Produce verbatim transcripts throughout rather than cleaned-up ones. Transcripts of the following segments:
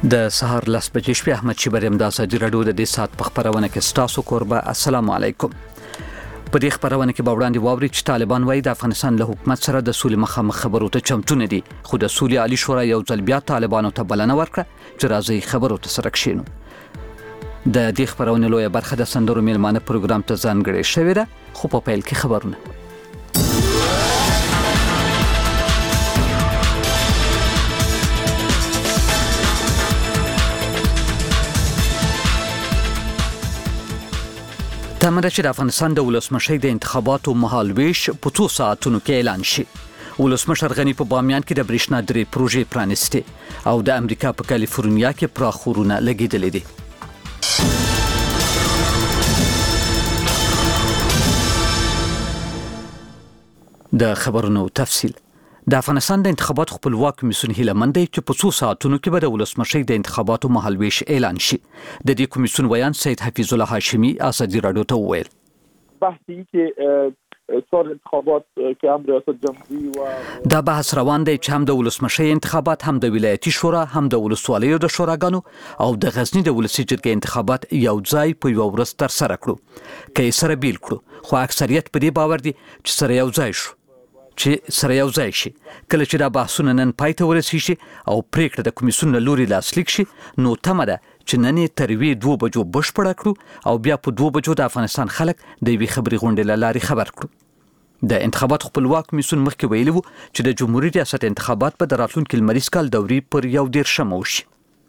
د سهار لس بجې شپې احمد شیبریم د ازادي راډیو د دې سات په خبرونه کې ستاسو کوربه السلام علیکم. په دې خبرونه کې به وړاندې واوري چې طالبان وايي د افغانستان له حکومت سره د سولې مخامخ خبرو ته چمتو نه دي، خو د سولې عالی شورا یو ځل بیا طالبانو ته بلنه ورکړه چې راځي خبرو ته سره کښینو. د دې خبرونه لویه برخه د سندرو میلمانه پروګرام ته ځانګړې شوې ده، خو په پیل کې خبرونه. تمه ده چې د افغانستان د ولسمشۍ د انتخاباتو مهالویش په څو ساعتونو کې اعلان شي. ولسمشر غني په بامیان کې د برېښنا درې پروژې پرانیستې او د امریکا په کالیفورنیا کې پراخ اورونه لګېدلي دي. د خبرونو تفصیل. د افغانستان د انتخاباتو خپلواک کمیسیون هیله مند دی چې په څو ساعتونو کې به د ولسمشۍ د انتخاباتو مهالویش اعلان شي. د دې کمیسیون ویان سید حفیظ الله هاشمی ازادي راډیو ته وویل. بحثی که څور انتخابات کې هم ریاست جمهوریت و دا بحث روان دی چې هم د ولسمشۍ انتخابات، هم د ولایتي شورا، هم د ولسوالیو د شوراګانو او د غزنی د ولسي جرګې انتخابات یو ځای په یو ورځ تر سره کړو. که یې سره بیل کړو، خو اکثریت په دې باور دي چې سره یو ځای شو چې سره یو ځای شي. کله چې دا بحثونه نن پای ته ورسیږي او پریکړه د کمیسیون له لوري لاسلیک شي، نو تمه ده چې نن یې تر یوې دوه بجو بشپړه کړو او بیا په دوه بجو د افغانستان خلک د یوې خبري غونډې له لارې خبر کړو. د انتخابات خپلواک کمیسیون مخکې ویلي وو چې د جمهوریت ریاست انتخابات په د راتلونکي لمریز کال دورې پر یو دېرشمه وشي.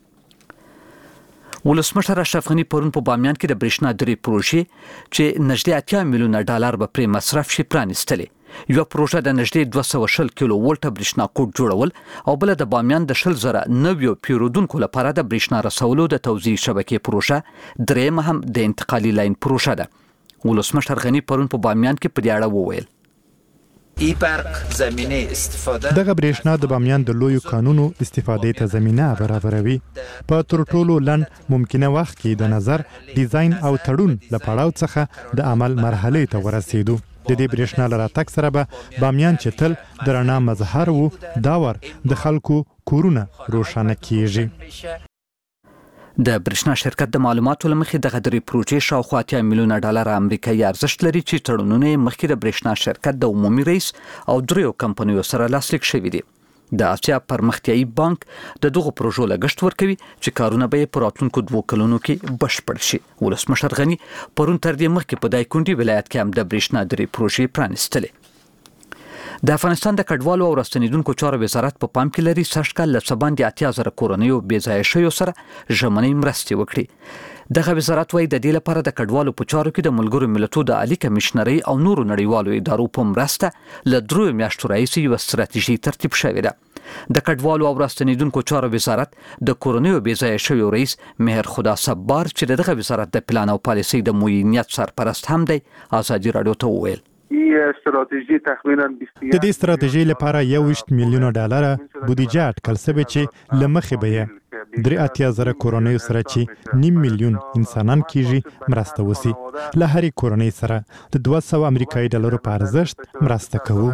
ولسمشر اشرف غني پرون په بامیان کې د برېښنا درې پروژې چې نږدې اتیا میلیونه ډالر به پرې مصرف شي پرانیستلې. یو پروژه د نږدې دوه سوه شل کیلو ولټه برېښنا کوټ جوړول او بل د بامیان د شل زره نویو پیرودونکو لپاره د برېښنا رسولو د توزیع شبکې پروژه، درېیمه هم د انتقالي لاین پروژه ده. ولسمشر غني پرون په بامیان کې په دې اړه وویل. ای برق زمینه استفاده دغه برېښنا د بامیان د لویو کانونو استفادې ته زمینه برابروي. په تر ټولو لنډ ممکنه وخت کې د نظر، ډیزاین او تړون له پړاو څخه د عمل مرحلې ته ورسېدو. د دې برېښنا له راتګ سره به بامیان چې تل د رڼا مظهر وو، دا ور د خلکو کورونه روښانه کیږي. د برېښنا شرکت د معلوماتو له مخې دغه درې پروژې شاوخوا اتیا میلیونه ډالر امریکایي ارزښت لري چې تړونونه یې مخکې د برېښنا شرکت د عمومي رئیس او دریو کمپنیو سره لاسلیک شوي دي. د اسیا پرمختیایي بانک د دغو پروژو لګښت ورکوي چې کارونه به په راتلونکو دوو کلونو کې بشپړ شي. ولسمشر غني پرون تر دې مخکې په دایکنډي ولایت کې هم د برېښنا درې پروژې پرانیستلې. د افغانستان د کډوالو او راستنیدونکو چارو وزارت په پام کې لري سږ کال له څه باندې اتیا زره کورنیو بې ځایه شویو سره ژمنۍ مرستې وکړي. دغه وزارت وايي د دې لپاره د کډوالو په چارو کې د ملګرو ملتونو د عالی کمشنرۍ او نورو نړیوالو ادارو په مرسته له دریو میاشتو راهیسې یوه ستراتیژي ترتیب شوې ده. د کډوالو او راستنیدونکو چارو وزارت د کورنیو بې ځایه شویو رئیس مهر خدا صبار چې دغه وزارت د پلان او پالیسۍ د معینیت سرپرست هم دی، ازادي راډیو ته وویل. استراتیژي تخمینا د دې استراتیژي لپاره یوویشت میلیونه ډالر بودیجه اټکل شوې چې له مخې به یې درې اتیا زره کورنیو سره چې نیم میلیون انسانان کیږي مرسته وسی. له هرې کورنۍ سره د دوه سوه امریکایي ډالرو په ارزښت مرسته کوو.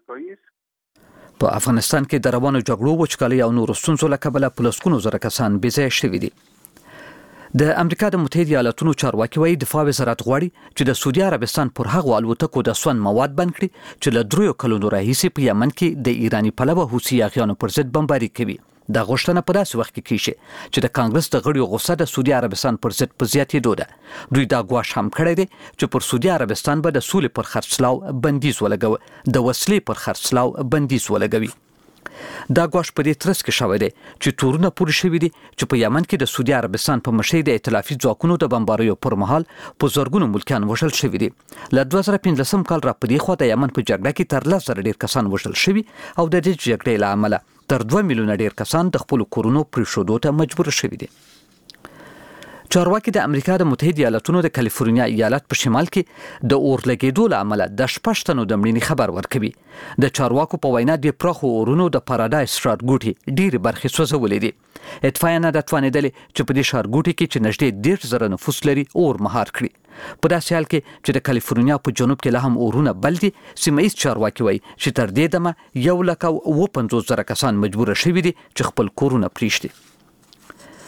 په افغانستان کې د روانو جګړو، وچکالۍ او نورو ستونزو له کبله په لسګونو زره کسان بې ځایه شوي دي. د امریکا د متحده ایالاتونو چارواکي وايي دفاع وزارت غواړي چې د سعودي عربستان پر هغو الوتکو د سون مواد بند کړي چې له دریو کلونو راهیسې په یمن کې د ایراني پلوه حوثي یاغیانو پر ضد بمباري کوي. دا غوښتنه په داسې وخت کې کیږي چې د کانګرس د غړیو غوسه د سعودي عربستان پر ضد په زیاتېدو ده. دوی دا ګواښ هم کړی دی چې پر سعودي عربستان به د سولې پر خرڅلاو بندیز ولګوي، د وسلې پر خرڅلاو بندیز ولګوي. دا ګواښ په دې ترڅ کې شوی دی چې تورونه پورې شوي دي چې په یمن کې د سعودي عربستان په مشرۍ د ائتلافي ځواکونو د بمباریو پر مهال په زرګونو ملکیان وژل شوي دي. له دوه زره پنځلسم کال را په دې خوا د یمن په جګړه کې تر لس زره ډېر کسان وژل شوي او د دې جګړې له امله تر دوه میلیونه ډېر کسان د خپلو کورونو پرېښودو ته مجبور شوي دي. چارواکي د امریکا د متحده ایالاتونو د کالیفورنیا ایالت په شمال کې د اور لګېدو له امله د شپږ تنو د مړینې خبر ورکوي. د چارواکو په وینا د پراخو اورونو د پارادایس ښارګوټي ډېرې برخې سوځولې دي. اطفایه نه ده توانېدلې چې په دې ښارګوټي کې چې نږدې دېرش زره نفوس لري اور مهار کړي. په داسې حال کې چې د کالیفورنیا په جنوب کې لا هم اورونه بل دي، سیمه ییز چارواکي وایي چې تر دې دمه یو لک او اووه پنځوس زره کسان مجبوره شوي دي چې خپل کورونه پرېږدي.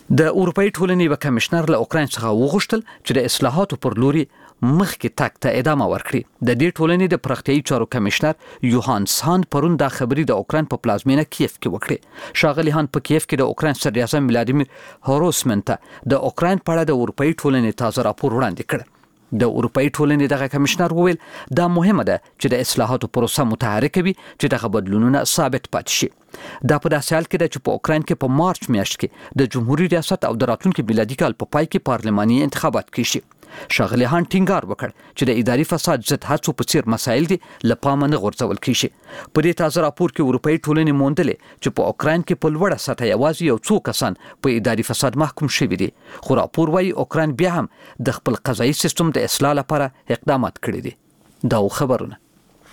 د اروپאי ټولنې و کمشنر له اوکراین څخه وغوښتل چې د اصلاحاتو پر لوري مخکې تګ ته ادامه ورکړي. د دې ټولنې د پراختیایي چارو کمشنر یوهانس هان پرون دا خبري د اوکراین په پلازمینه کیف کې وکړه. شاغلی هان په کیف کې د اوکراین صدر اعظم ولادیمیر هوروسمن ته د اوکراین په اړه د اروپאי ټولنې تازه راپور وړاندې کړ. د اروپאי ټولنې دغه کمشنر وویل دا مهمه ده چې د اصلاحاتو پروسه متحرک وي چې دغه بدلونونه ثابت پاتې شي. دا په داسې حال کې ده چې په اوکراین کې په مارچ میاشت کې د جمهوریت ریاست او د راتلونکي میلادي کال په پای کې پارلماني انتخابات کیږي. شاغلی هان ټینګار وکړ چې د اداري فساد ضد هڅو په څیر مسایل دي له پامه نه غورځول کیږي. په دې تازه راپور کې اروپאי ټولنې موندلې چې په اوکراین کې په لوړه سطح یوازې یو څو کسان په اداري فساد محکوم شوي دي. خو راپور وايي اوکراین بیا هم د خپل قضایي سیستم د اصلاح لپاره اقدامات کړي دي. دا خبرونه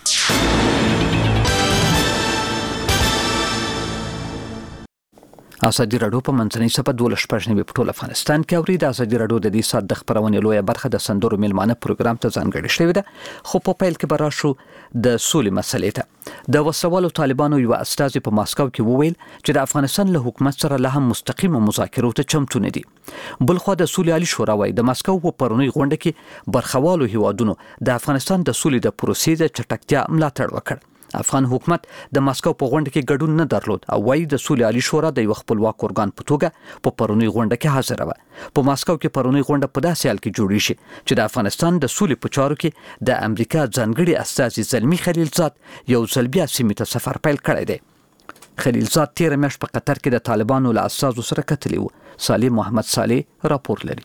ازادي راډیو په منځنۍ صفحه دولس پښنی په ټول افغانستان کې اوري. د ازادي راډیو د دې سات د خبرونې لویه برخه د سندرو میلمانه پروګرام ته ځانګړې شوې ده. خو په پیل کې به راشو د سولې مسلې ته. د وسوالو طالبانو یو استازي په ماسکو کې وویل چې د افغانستان له حکومت سره له هم مستقیم مذاکرو ته چمتو نه دي. بلخو د سولې عالی شورا وايي د ماسکو په پرونی غونډه کې برخوالو هیوادونو د افغانستان د سولې د پروسې د چټکتیا ملاتړ وکړ. افغان حکومت د ماسکو په غونډه کې ګډون نه درلود او وايي د سولې عالی شورا د یو خپلواک ارګان په توګه په پرونی غونډه کې حاضر و. په ماسکو کې پرونی غونډه په داسې حال کې جوړی شي چې د افغانستان د سولې په چارو کې د امریکا ځانګړي استازي زلمی خلیلزاد یو ځل بیا سیمې ته سفر پیل کړی دی. خلیلزاد تیر میاشت په قطر کې د طالبانو له استازو سره کتلی و. سالم محمد صالح راپور لري.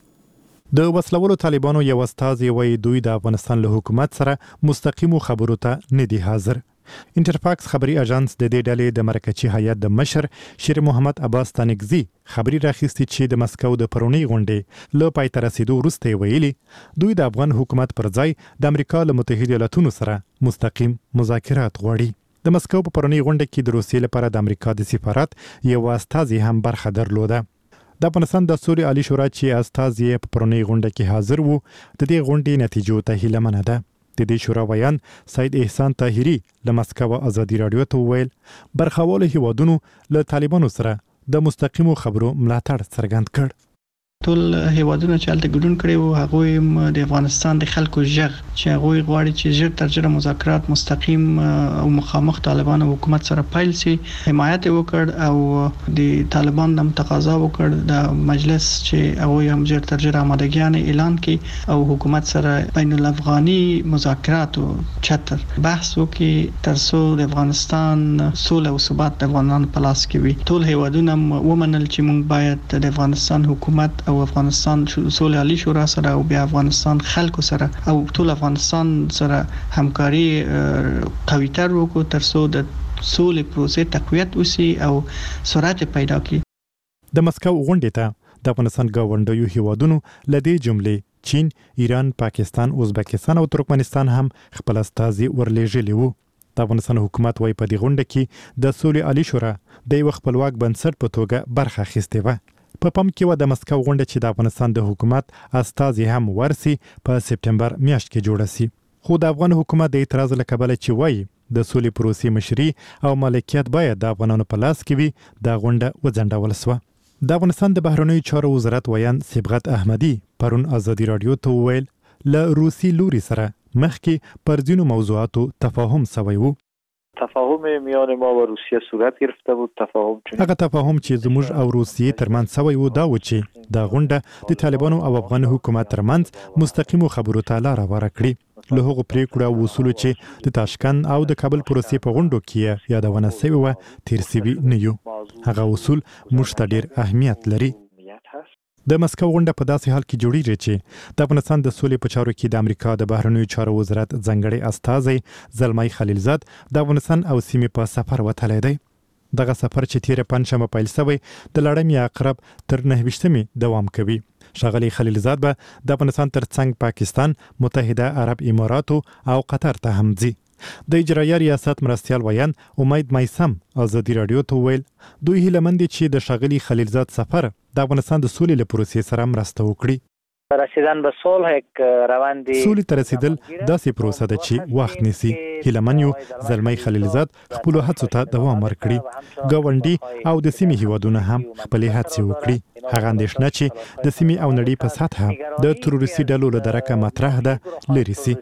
د وسلوالو طالبانو یو استازي وایي دوی د افغانستان له حکومت سره مستقیمو خبرو ته نه دي حاضر. انټرفاکس خبري اژانس د دې ډلې د مرکزی هیئت د مشر شیر محمد عباس تانکزی خبري راخیستي چې د مسکو د پرونی غونډې له پای ته رسیدو وروسته ویلي دوی د افغان حکومت پر ځای د امریکا له متحده ایالاتونو سره مستقیم مذاکرات غواړي. د مسکو په پرونی غونډه کې د روسیې لپاره د امریکا د سفارت یو استازي هم برخه درلوده. د افغانستان د سولې عالی شورا چې استازي په پرونی غونډه کې حاضر وو د دې غونډې نتیجو ته هیله منه ده. د دې شورا ویان سید احسان طاهری له مسکو ازادي راډیو ته وویل برخوالو هیوادونو له طالبانو سره د مستقیمو خبرو ملاتړ څرګند کړ. ټول هیوادونه چې هلته ګډون کړي وو هغوی د افغانستان د خلکو ژغ چې هغوی غواړي چې ژر تر ژره مذاکرات مستقیم او مخامخ طالبان او حکومت سره پیل شي حمایت وکړ او د طالبان د تقاضا وکړ د مجلس چې هغوی هم ژر تر ژره آمادګیان اعلان کړي او حکومت سره بین الافغاني مذاکرات او چتر بحث وکړي تر څو د افغانستان سوله او ثبات د افغانانو په لاس کې وي. ټول هیوادونه ومنل چې موږ باید د افغانستان حکومت او افغانستان سولې عالی شورا سره او بیا افغانستان خلکو سره او ټول افغانستان سره همکاري قوي تر وکړو تر څو د سولې پروسې تقویت وشي او سرعت پیدا کړي. د مسکو غونډې ته د افغانستان ګاونډیو هیوادونو لدې جملې چین، ایران، پاکستان، ازبکستان او ترکمنستان هم خپل استازي ورلېږلي وو. د افغانستان حکومت وايي په دې غونډه کې د سولې عالی شورا د یو خپلواک بنسټ په توګه برخه اخیستې و. په پام کې و د مسکو غونډه چې د افغانستان د حکومت استازي هم ورسي په سپتمبر میاشت کې جوړه سي. خو د افغان حکومت د اعتراض له کبله چې وایي د سولې پروسې مشري او مالکیت باید د افغانانو په لاس کې وي د غونډه وځنډول سوه. د افغانستان د بهرنیو چارو وزارت ویان صبغت احمدي پرون ازادي راډیو ته وویل له روسي لوري سره مخکې پر ځینو موضوعاتو تفاهم سوی و. تفاهم میان ما و روسیه صورت گرفته بود. تفاهم چون هغه تفاهم چې زموږ او روسیې ترمنځ سوی و دا و چې دا غونډه د طالبانو او افغان حکومت ترمنځ مستقیمو خبرو ته لاره هواره کړي. له هغو پریکړو او اصولو چې د تاشکند او د کابل پروسې په غونډو کې یادونه سوی و تیر سوي نه یو. هغه اصول موږ ته ډیر اهمیت لري. د مسکو غونډه په داسې حال کې جوړیږي چې د افغانستان د سولې په چارو کې د امریکا د بهرنیو چارو وزارت ځانګړی استازی زلمی خلیلزاد د افغانستان او سیمې په سفر وتلی دی. دغه سفر چې تیر پنځشنبه پیل شوی د لړۍ عقرب تر نهه ویشتمې دوام کوي. ښاغلی خلیلزاد به د افغانستان ترڅنګ پاکستان، متحده عرب اماراتو او قطر ته هم ځي. د اجرایه ریاست مرستیال ویان امید مایسم ازادي راډیو ته ویل دوی هیله مند دي چې د ښاغلي خلیلزاد سفر د افغانستان د سولې له پروسې سره مرسته وکړي. رسیدن به صلح یک روند سولې ته رسیدل داسې پروسه ده چې وخت نیسي. هیله من یو زلمی خلیلزاد خپلو هڅو ته دوام ورکړي. ګاونډي او د سیمې هیوادونه هم خپلې هڅې وکړي. هغه اندېښنه چې د سیمې او نړۍ په سطحه د تروریستي ډلو له درکه مطرح ده لرې سي.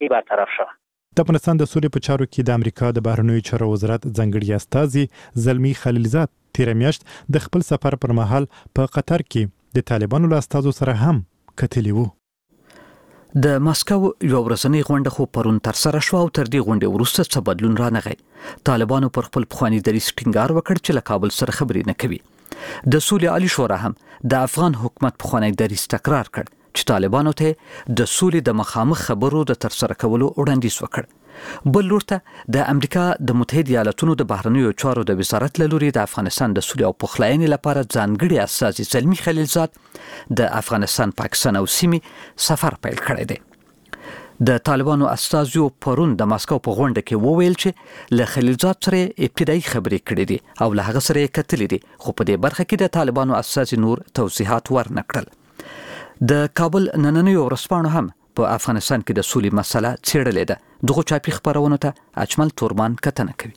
د افغانستان د سولې په چارو کې د امریکا د بهرنیو چارو وزارت ځانګړي استازي زلمی خلیلزاد تېره میاشت د خپل سفر پر مهال په قطر کې د طالبانو له استازو سره هم کتلی وو. د ماسکو یو ورځنی غونډه خو پرون تر سره شو او تر دې غونډې وروسته څه بدلون رانغی. طالبانو پر خپل پخواني دریځ ټینګار وکړ چې له کابل سره خبرې نه کوي. د سولې عالی شورا هم د افغان حکومت پخوانی دریځ تکرار کړ چې طالبانو ته د سولې د مخامخ خبرو د تر سره کولو وړاندیز وکړ. بل لور ته د امریکا د متحده ایالاتونو د بهرنیو چارو د وزارت له لوري د افغانستان د سولې او پخلاینې لپاره ځانګړي استازي زلمی خلیلزاد د افغانستان، پاکستان او سیمې سفر پیل کړی دی. د طالبانو استازیو پرون د ماسکو په غونډه کې وویل چې له خلیلزاد سره ابتدایي خبرې کړې دي او له هغه سره یې کتلې دي، خو په دې برخه کې د طالبانو استازي نور توضیحات ورنکړل. د کابل نننۍ ورځپاڼو هم په افغانستان کې د سولې مسله څېړلې ده. دغه چاپي خبرونو ته اجمل تورمان کتنه کوي.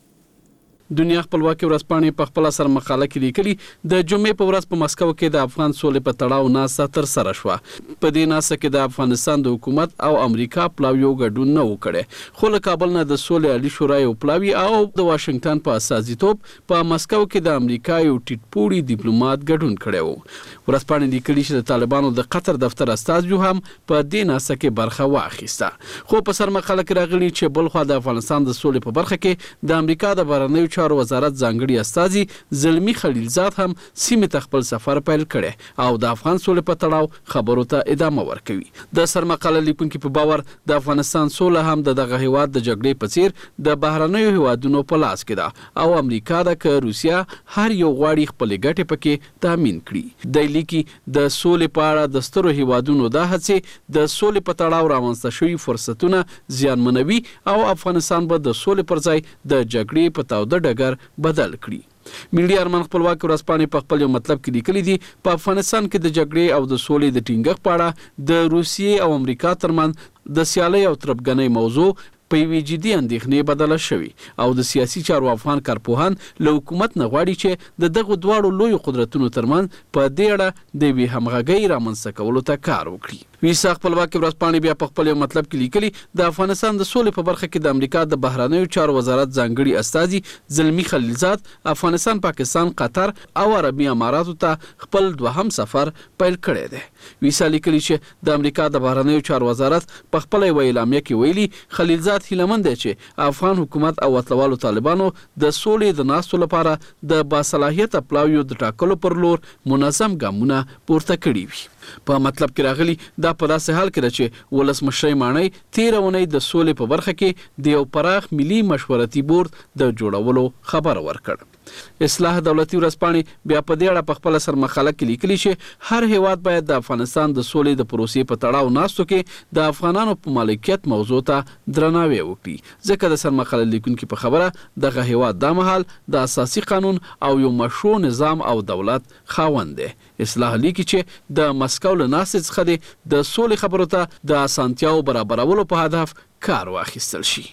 دنیا خپلواکي ورځپاڼې په خپل سر مقاله کې لیکلي د جمعې په ورځ په مسکو کې د افغان سولې په تړاو ناسه تر سره شوه. په دې ناسه کې د افغانستان د حکومت او امریکا پلاویو ګډون نه وکړي، خو له کابل نه د سولې عالی شورا یو پلاوی او د واشنگټن په استازیتوب په مسکو کې د امریکا یو ټیټپوړي ډیپلوماټ ګډون کړی وو. ورځپاڼې لیکلي چې د طالبانو د قطر دفتر استازیو هم په دې ناسه کې برخه واخیسته، خو په سر مقاله کې راغلي چې بلخوا د افغانستان د سولې په برخه کې د امریکا د بهرنیو چارو وزارت ځانګړي استازي زلمی خلیلزاد هم سیمې ته خپل سفر پیل کړي او د افغان سولې په تړاو خبرو ته ادامه ورکوي. د سرمقاله لیکونکي په باور د افغانستان سوله هم د دغه هیواد د جګړې په څیر د بهرنیو هیوادونو په لاس کې ده او امریکا د که روسیا هر یو غواړي خپل ګټې پکې تامین کړي. د لیکي د سولې په اړه د سترو هیوادونو د هڅې د سولې په تړاو رامنځته شوي فرصتونه زیانمنوي او افغانستان به د سولې پر ځای د جګړې په تاوده ډګر بدل کړي. ملي ارمان خپلواکي ورځپاڼې په خپل یو مطلب کې لیکلي دي په افغانستان کې د جګړې او د سولې د ټینګښت په اړه د روسیې او امریکا ترمنځ د سیالۍ او تربګنۍ موضوع په یوې جدي اندېښنې بدله شوي او د سیاسي چارو افغان کارپوهان له حکومت نه غواړي چې د دغو دواړو لویو قدرتونو ترمنځ په دې اړه د یوې همغږۍ رامنځته کولو ته کار وکړي. ویسا خپلواکي ورځپاڼې بیا په خپل یو مطلب کې لیکلي د افغانستان د سولې په برخه کې د امریکا د بهرنیو چارو وزارت ځانګړي استازي زلمی خلیلزاد افغانستان، پاکستان، قطر او عربي اماراتو ته خپل دوهم سفر پیل کړی دی. ویسا لیکلي چې د امریکا د بهرنیو چارو وزارت په خپل یو اعلامیه کې ویلي خلیلزاد هیلهمند دی چې افغان حکومت او وطنوالو طالبانو د سولې د ناستو لپاره د باصلاحیته پلاویو د ټاکلو پر لور منظم ګامونه پورته کړي وي. په مطلب کې راغلي دا په داسې حال کې ده چې ولسمشر ماڼۍ تېره اونۍ د سولې په برخه کې د یو پراخ ملي مشورتي بورډ د جوړولو خبر ورکړ. اصلاح دولتي ورځپاڼې بیا په دې اړه په خپل سر مقاله کې لیکلي چې هر هیواد باید د افغانستان د سولې د پروسې په تړاو ناستو کې د افغانانو په مالکیت موضوع ته درناوی وکړي، ځکه د سر مقاله لیکونکي په خبره دغه هیواد دا مهال د اساسي قانون او یو مشروع نظام او دولت خاوند دی. اصلاح لیکي چې د مسکو له ناستې څخه د سولې خبرو ته د اسانتیاو برابرولو په هدف کار واخیستل شي.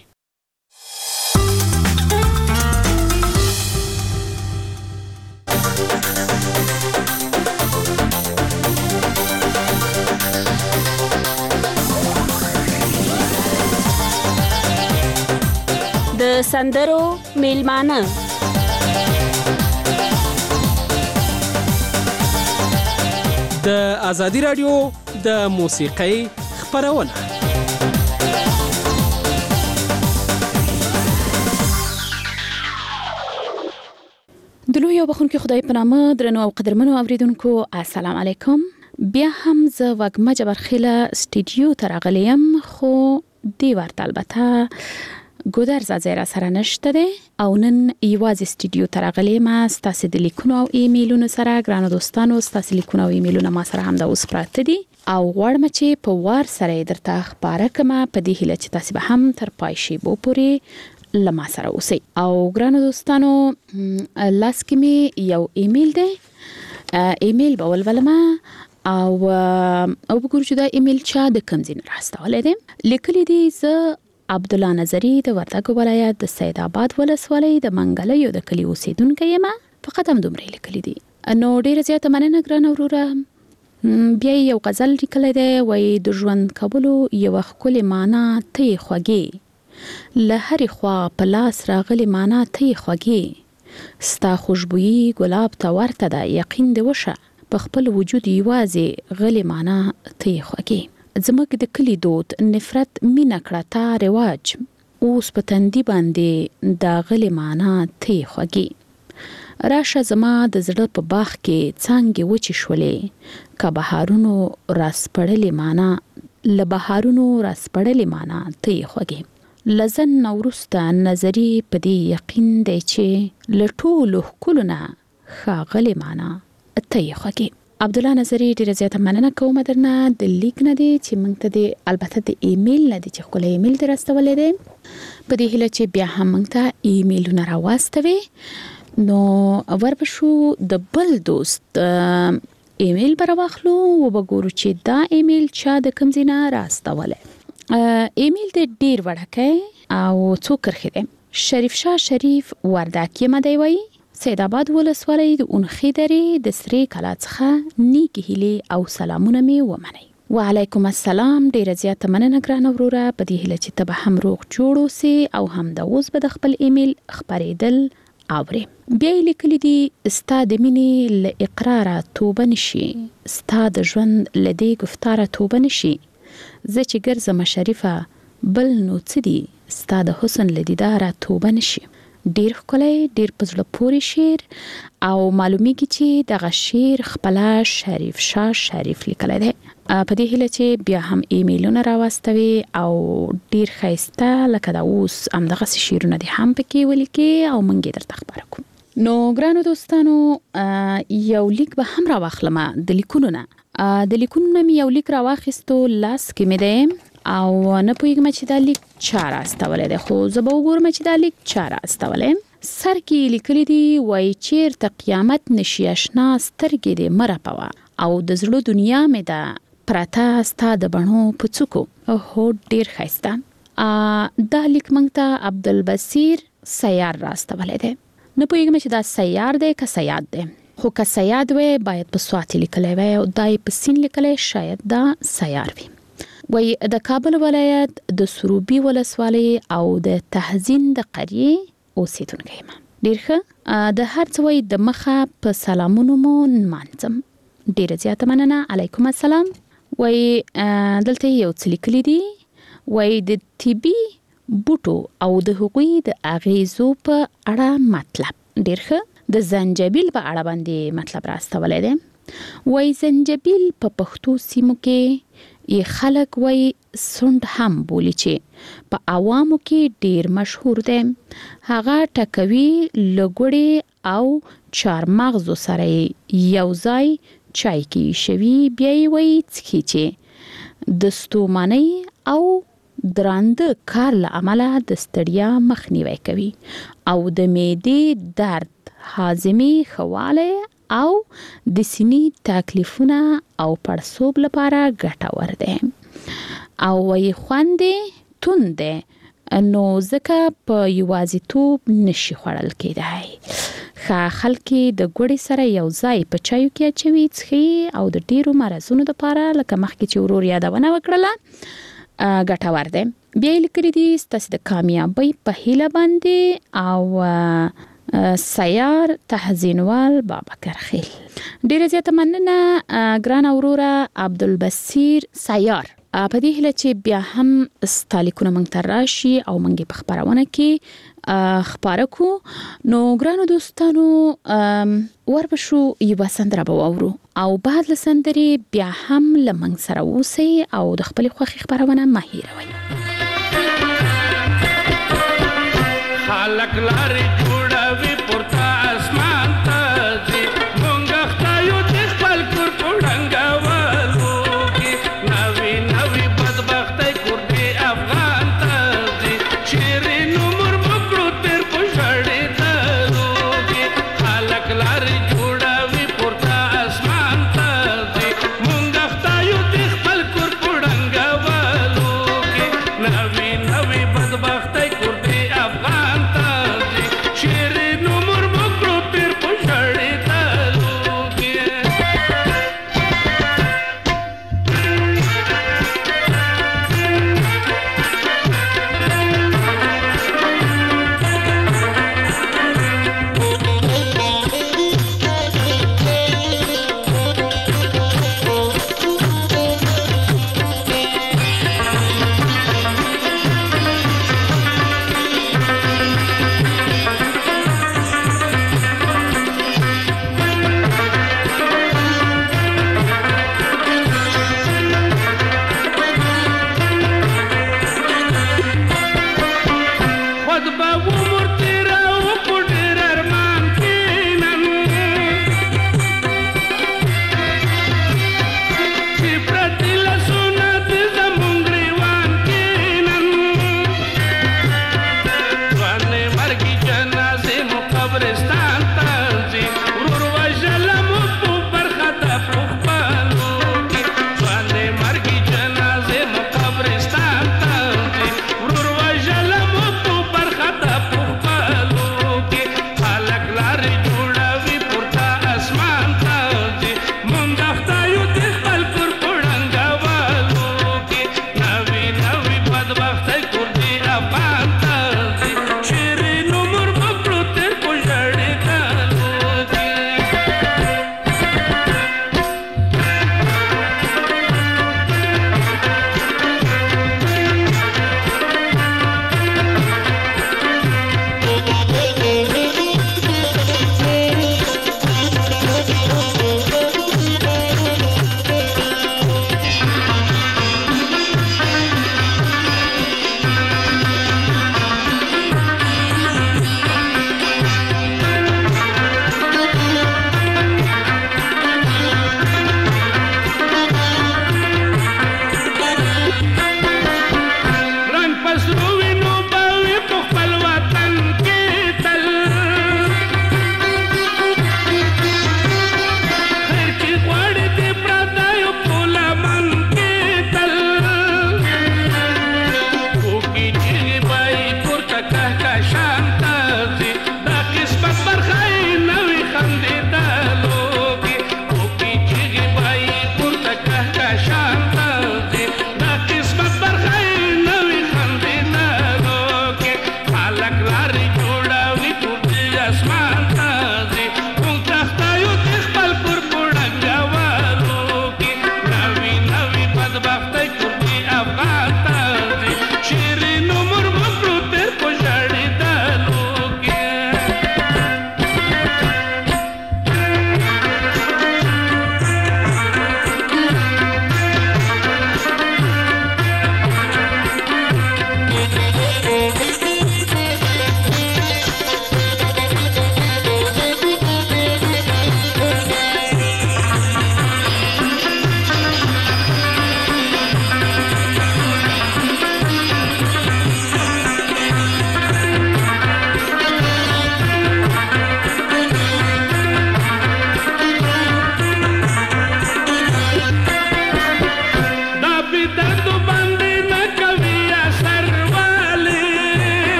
د سندرو میلمانه د ازادي رادیو د موسیقۍ خپرونه. د لوی او بخونکي خدای په نامه درنو او قدرمنو اوریدونکو السلام علیکم. بیا هم زه وګمه جبرخیله سټوډیو ته راغلی یم، خو دې ورته البته ګودر زازیرا سره نشته دی او نن یوازې سټوډیو ته راغلی یم. ستاسې د لیکونو او ایمیلونو سره ګرانو دوستانو، ستاسې لیکونه او ایمیلونه ما سره همدا اوس پراته دي او غواړم چې په وار سره یې درته خپاره کړم په دې هیله چې تاسې به هم تر پای شیبو پورې له ما سره اوسئ. او ګرانو دوستانو، لاس کې مې یو ایمیل دی، ایمیل به ولولم او او وګورو چې دا ایمیل چا د کوم ځای نه راستولې ده. لیکلي دي زه عبد الله نظری د وردګو ولایت د سید آباد ولسوالۍ د منګلیو د کلی اوسیدونکی یم. فقط هم دومره لیکلي دي. نو ډیره زیاته مننه ګرانه وروره. بیا یو غزل لیکلی دی، وایي د ژوند کولو یوه ښکلې معنا ته یې خوږې، له هرې خوا په لاس راغلې معنا ته یې خوږې، ستا خوشبويي ګلاب ته ورته ده، یقین دې وشه په خپل وجود یوازې غلې معنا ته یې خوږې. زموږ د کلی دود نفرت مینه کړه تا رواج، اوس په تندي باندې دا غلې معنا ته یې خوږې. راشه زما د زړه په باغ کې څانګې وچې شولې، که بهارونو راسپړلې معنا له بهارونو راسپړلې معنا ته یې خوږې. لزن وروسته نظري په دې یقین دی چې له ټولو ښکلو نه ښاغلې معنا ته یې خوږې. عبدالله نظری ډیره زیاته مننه کوم درنه د لیک نه دی چې موږ ته د البته د ایمیل نه دی چې خپل ایمیل در راستولې دی. په دې هیله چې بیا هم موږ ته ایمیلونه راواستوي. نو وربشو د بل دوست ایمیل بر واخلو او وګورو چې دا ایمیل چا د کوم ځای نه راستولې. ایمیل د ډیر وړکه او څو کرښې دی. شریف شاه شریف وردګ یم دی وایي سید آباد ولسوالۍ د اونخې درې د سرې کلا څخه نیکې هیلې او سلامونه مې ومنئ. وعلیکم السلام. ډیره زیاته مننه ګرانه وروره. په دې هیله چې ته به هم روغ جوړ اوسې او هم د اوس به د خپل ایمیل خپرېدل اورې. بیا یې لیکلي دي ستا د مینې له اقراره توبه نشي، ستا د ژوند له دې ګفتاره توبه نشي، زه چې ګرځم شریفه بل نو څه دي، ستا د حسن له دیداره توبه نشي. ډیر ښکلی، ډیر په زړه پورې شعر او معلومیږي چې دغه شعر خپله شریف شاه شریف لیکلی دی. په دې هیله چې بیا هم ایمیلونه راواستوي او ډیر ښایسته لکه دا اوس همدغسې شعرونه دې هم پکې ولیکې او موږ یې درته خپاره کړو. نو ګرانو دوستانو یو لیک به هم راواخلم د لیکونو نه. د لیکونو نه مې یو لیک راواخیستو، لاس کې مې دی او نه پوهیږم چې دا لیک چا راستولی دی، خو زه به وګورم چې دا لیک چا راستولی. سر کې لیکلي دي وایي چیرته قیامت نشي اشنا سترګې دې مه رپوه او د زړه دنیا مې ده پرته ستا د بڼو په څوکو. هو ډیر ښایسته. دا لیک موږ ته عبدالبصیر سیار راستولی دی. نه پوهیږم چې دا سیار دی که سیاد دی، خو که سیاد وی باید په سواتي لیکلی وی او دا یې په سین لیکلی، شاید دا سیار وي. وی د کابل ولایت د سروبي ولسوالۍ او د تهزین د قریې اوسیدونکی یم. ډیر ښه. د هر څه وی د مخه په سلامونو مو نمانځم. ډیره زیاته مننه. علیکم السلام. وی دلته یو څه لیکلي دي، وی د طبي بوټو او د هغوی د اغیزو په اړه مطلب. ډیر ښه. د زنجبیل په اړه باندې مطلب راستولی دی. وی زنجبیل په پښتو سیمو کې ی خلک وی سونډ هم بولی چې په عوامو کې ډیر مشهور دی. هغه ټکوي له ګوړې او چارمغزو سره یو ځای چای کې شوي، بیا یې وی څښي چې د ستومانۍ او درانده کار له امله د ستړیا مخنیوی کوي او د معدې درد، هاضمې ښه والی او د سینې تکلیفونه او پړسوب لپاره ګټور دی. او وی خوند توند دی، نو ځکه په یوازیتوب نشي خوړل کېدای. ښه خلک د ګوړې سره یو ځای په چایو کې اچوي، څښي او د ډیرو مرضونو لپاره لکه مخکې چې ورور یادونه وکړله ګټور دی. بیا یې لیکلي دي ستاسې د کامیابۍ په هیله باندې او سیار تهزینوال بابکر خیل. ډیره زیاته مننه ګرانه وروره عبدالبصیر سیار. په دې هیله چې بیا هم ستا لیکونه موږ ته راشي او موږ یې په خپرونه کې خپاره کړو. نو ګرانو دوستانو وربشو یوه سندره به واورو او بعد له سندرې بیا هم له موږ سره اوسئ او د خپلې خوښې خپرونه مه هېروئ. خلک لارې جوړوي پورته اسمان ته ځي، مونږ خدایو د خپل کور په ړنګولو کې نوي نوي بدبختۍ کور د افغان ته ځي، شیرین عمر مو کړو تېر په ژړېدلو کې. خلک لارې جوړوي پورته اسمان ته ځي،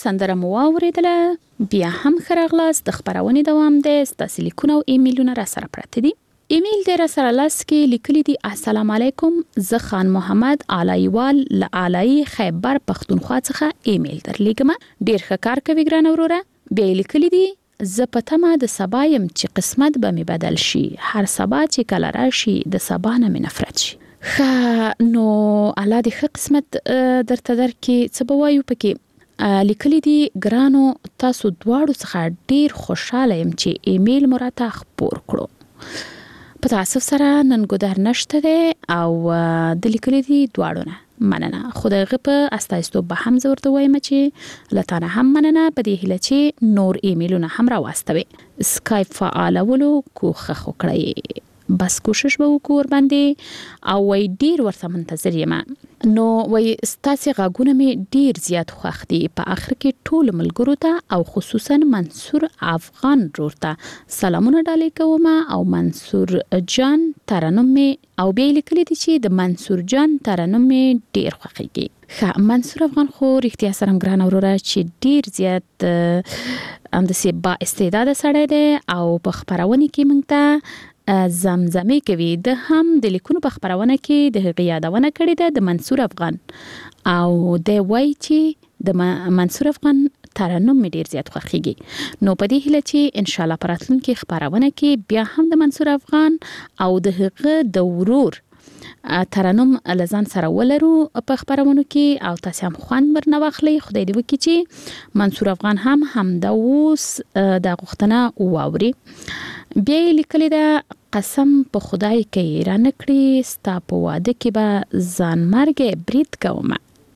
سندره مو اوریدله بیا هم خراغلاس د خبرونې دوام دی ستاسو لیکونه او ایمیلونه را سره پراته دي. ایمیل دې را سره لاس کې لیکلي دي السلام علیکم زه خان محمد علایوال له علای خیبر پښتونخوا څخه ایمیل درلیږم. ډیر ښه کار کوي ګران وروره. بیا لیکلي دي زه په تمه د سبا یم چې قسمت به می بدل شي هر سبا چې کله راشي د سبا نه می نفرت شي. ښه نو الله دې ښه قسمت درته درکړي. څه به وایو پکې لیکلي دي ګرانو تاسو دواړو څخه ډیر خوشاله یم چې ایمیل مو راته خپور کړو. په تاسو سره نن ګودر نشته دی او د لیکلي دي دواړو نه مننه. خدای غ په استایستو به هم زورته وایم چې لتانه هم مننه په دې هیله چې نور ایمیلونه هم راوستوي. سکایپ فعالولو کوخه خو کړی بس کوشش به وکور باندې او وای ډیر ورته منتظر یم. نو وای ستاسو غاګونه می ډیر زیات خوښ دي. په اخر کې ټول ملګرو ته او خصوصا منصور افغان ورته سلامونه ډالې کوم او منصور جان ترنم می او بیا لیکلي دي چې د منصور جان ترنم می ډیر خوښیږي. ښه منصور افغان خو رښتیا سره ګران وروره چې ډیر زیات اندسه با استعداد سړی دی او په خبرونه کې مونږ ته زمزمه کوي. د هم د لیکونو په خبرونه کې د هغې یادونه کړې ده د منصور افغان او د وای چې د منصور افغان ترنم می ډیر زیات خوښیږي. نو په دې هیله چې ان شاء الله په راتلونکي خبرونه کې بیا هم د منصور افغان او د هغه د ورور ترنم لزان سره ولرو په خبرونو کې او تاسو هم خوند ورنه واخلئ. خدای دې وکړي چې منصور افغان هم هم د اوس د غوښتنه واوري. بیا لیکلي ده قسم په خدای کې را نکړي ستا په واده کې به ځان مرګ برید کوم.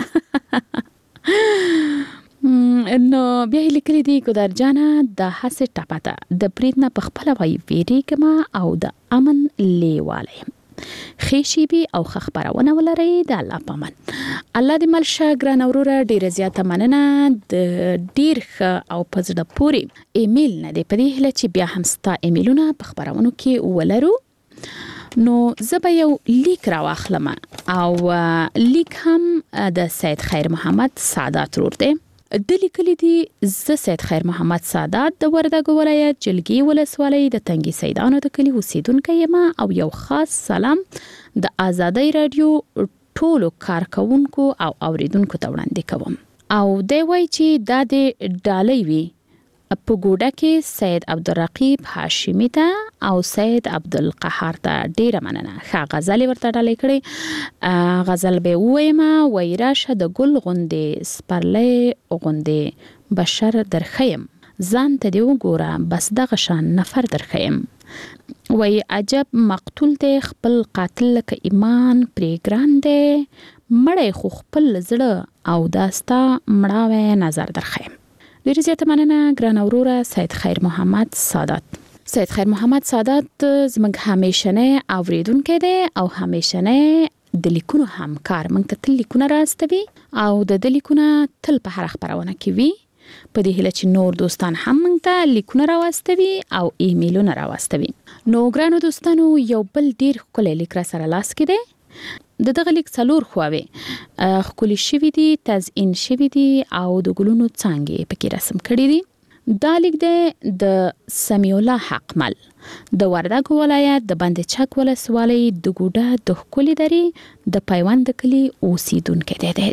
نو بیا لیکلي دي ګودر جانه د هڅې ټپه ده د برید نه په خپله وایي ویریږم او د امن لیواله یم. ښې شیبې او ښه خبرونه ولرئ د الله په امان. الله دې مل شه ګرانه وروره. ډیره زیاته مننه د ډیر ښه او په زړه پورې ایمیل نه دی. په دې هیله چې بیا هم ستا ایمیلونه په خبرونو کې ولرو. نو زه به یو لیک راواخلم او لیک هم د سید خیر محمد سعادت ورور دی. د لیکلي دي زه سید خیر محمد سعادت د وردګو ولایت جلګي ولسوالۍ د تنګي سیدانو د کلي اوسیدونکی یم او یو خاص سلام د آزادۍ رادیو ټولو کارکونکو او اوریدونکو ته وړاندې کوم. او دی وایي چې دا د ډالۍ وي په ګوډه کې سید عبدالرقیب هاشمی ته او سید عبدالقهار ته ډیره مننه. ښه غزل ورته ډالۍ کړې. غزل به ووایم وای راشه د ګل غوندې سپرلی غوندې بشر درخیم ځان ته دې وګوره بس دغه شان نفر درخیم. وای عجب مقتول دی خپل قاتل لکه ایمان پرې ګران دی مړی خو خپل زړه او داستا مړاوی نظر درخیم. ډیره زیاته مننه ګرانه وروره سید خیر محمد سعادت. سید خیر محمد سعادت زموږ همیشنی اوریدونکی دی او همیشنی د لیکونو همکار. موږ ته تل لیکونه راستوي او د د لیکونه تل په هر خبرونه کې وي. په دې هیله چې نور دوستان هم موږ ته لیکونه راوستوي او ایمیلونه راوستوي. نو ګرانو دوستانو یو بل ډیر ښکلی لیک را سره لاس کې دی. د دغه لیک څلور خواوې ښکلي شوي دي تزئین شوي دي او د ګلونو څانګې پکې رسم کړي دي. دا لیک دی د سمیع الله حقمل د وردګو ولایت د بند چک ولسوالۍ د ګوډه د ښکلي درې د پیوند کلي اوسیدونکی دی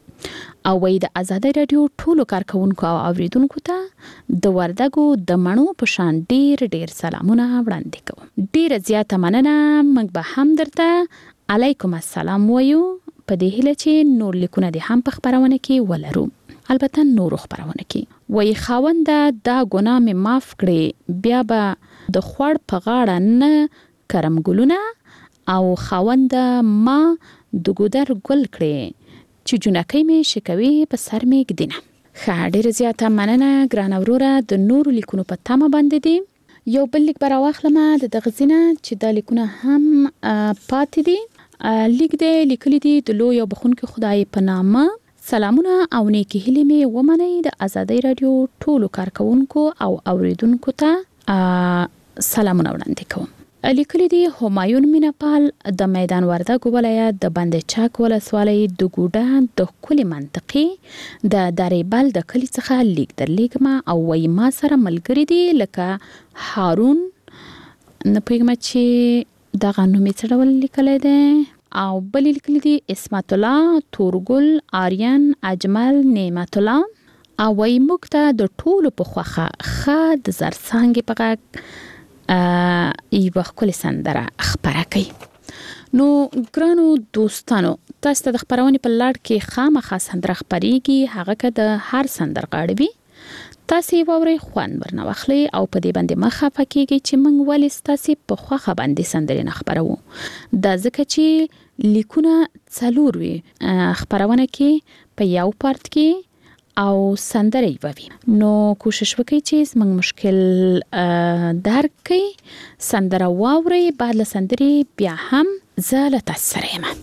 او وایي د آزادۍ رادیو ټولو کارکونکو او اوریدونکو ته د وردګو د مڼو په شان ډیر ډیر سلامونه وړاندې کوم. ډیره زیاته مننه. موږ به هم درته علیکم السلام وایو په دې هیله چې نور لیکونه دې هم په خبرونه کې ولرو. البته نور خبرونه کې وایي خاونده دا ګناه مې معاف کړې بیا به د خوړ په غاړه نه کرم ګلونه او خاونده ما د ګودر ګل کړې چې جنکۍ مې شکوي په سر مې ګدینه. ښه ډیره زیاته مننه ګرانه وروره. د نورو لیکونو په تمه باندې دي. یو بل لیک به راواخلم د دغه ځینه چې دا لیکونه هم پاتې دي. لیک دی لیکلي دي د لوی او بخونکي خدای په نامه. سلامونه او نیکی هیلې مې ومنئ د آزادۍ رادیو ټولو کارکونکو او اوریدونکو ته سلامونه وړاندې کوم. لیکلي دي همایون میناپال د میدان وردګ ولایت د بند چاک ولسوالۍ د ګوډه د کلی منطقې د دریبل د کلی څخه لیک در لیکما او وای ما سره ملګری دي لکه هارون نه پېږم چې دغه نوم یې څه ډول لیکلی دی او بل لیکلي دي اسمت الله تورګل آریان اجمل نعمت الله او وای موږ ته د ټولو په خوخه ښه د زرڅانګې په غږ یوه ښکلې سندره خپره کوي. نو ګرانو دوستانو تاسو ته د خپرونې په لړ کې خامخا سندره خپریږي هغه که د هر سندرغاړي وي تاسو یې واورئ خوند ورنه واخلئ او په دې باندې مه خفه کیږئ چې موږ ولې ستاسې په خوښه باندې سندرې نه خپروو دا ځکه چې لیکونه څلور وي خپرونه کې په یو پارت کې او سندره یې وي نو کوشش وکړئ چې زموږ مشکل درک کړئ سندره واورئ بعد له سندرې بیا هم زه له تاسو سره یم.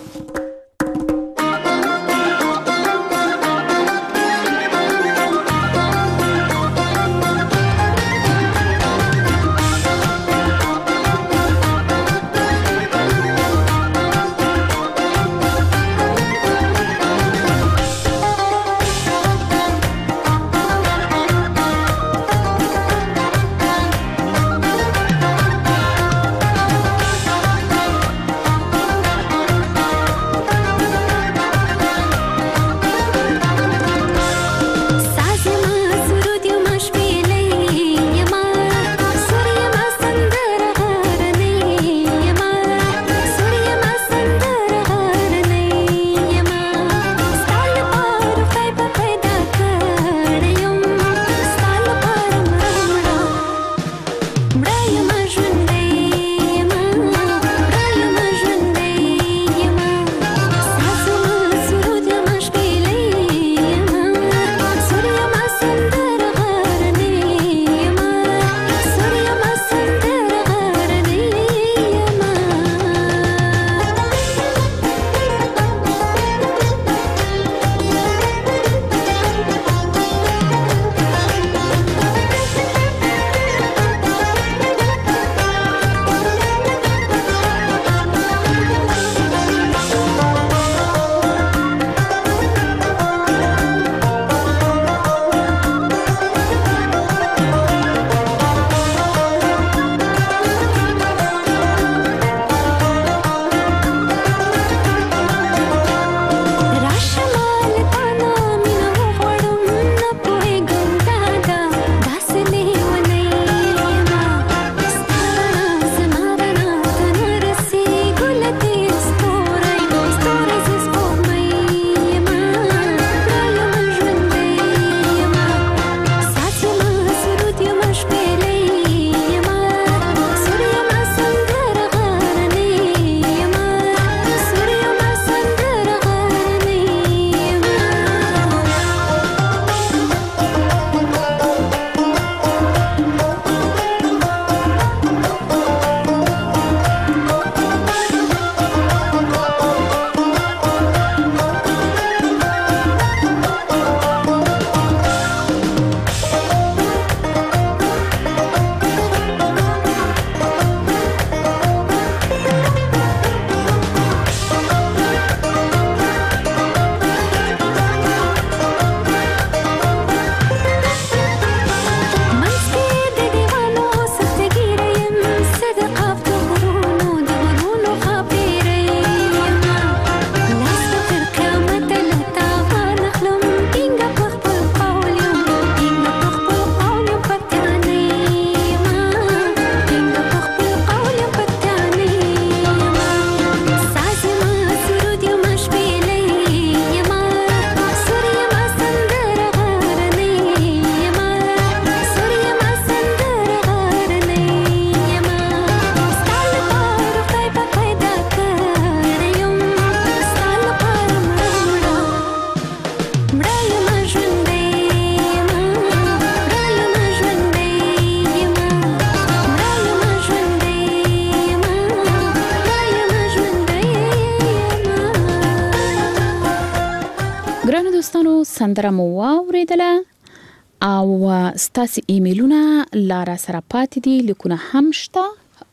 سندره مو واوریدله او ستاسو ایمیلونه لاره سره پاتې دي لیکونه هم شته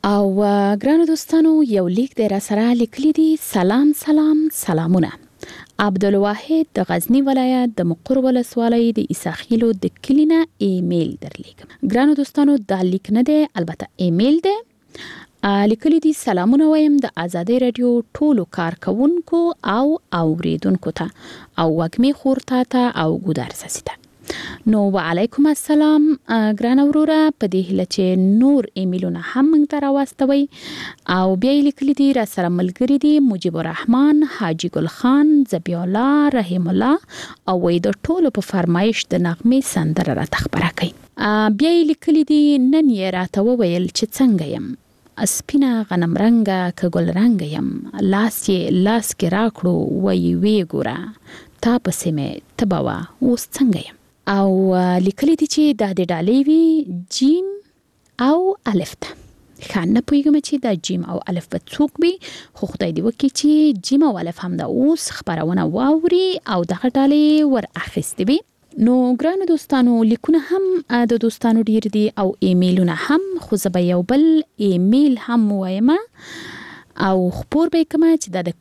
او ګرانو دوستانو یو لیک د را سره لیکلی دی. سلام سلام سلامونه. عبدالواحد د غزنی ولایت د مقر ولسوالۍ د عیساخیلو د کلینا ایمیل درلیکم. ګرانو دوستانو دا لیک نه دی، البته ایمیل دی. لیکلی دی سلامونه وایم د آزادۍ رادیو ټولو کارکونکو او اوریدونکو ته او وګمی خورتا ته او ګودر ساسیته. نو وعلیکم السلام ګران اوروره، په دې هیله چې نور ایمیلونه هم موږ ته راواستوي. او بیا یې لیکلي دي را سره ملګري دي مجیب الرحمن، حاجي ګل خان، ذبیح الله، رحیم الله او وایي د ټولو په فرمایش د نغمې سندره راته خپره کوي. بیا یې لیکلي دي نن یې راته وویل چې څنګه یم، سپینه غنم رنګه که ګل رنګه یم، لاس یې لاس کې راکړو وایي ویې ګوره تا پسې مې ته به وه اوس څنګه یم. او لیکلی دي چې دا د ډالۍ وي جیم او الف ته. ښه نه پوهېږم چې دا جیم او الف به څوک وي، خو خدای دې وکړي چې جیم او الف هم د اوس خپرونه واوري او دغه ډالۍ ور اخیستې وي. نو ګرانو دوستانو لیکونه هم د دوستانو ډیر دي او ایمیلونه هم، خو زه به یو بل ایمیل هم وایم او خپور به کومه چې دا د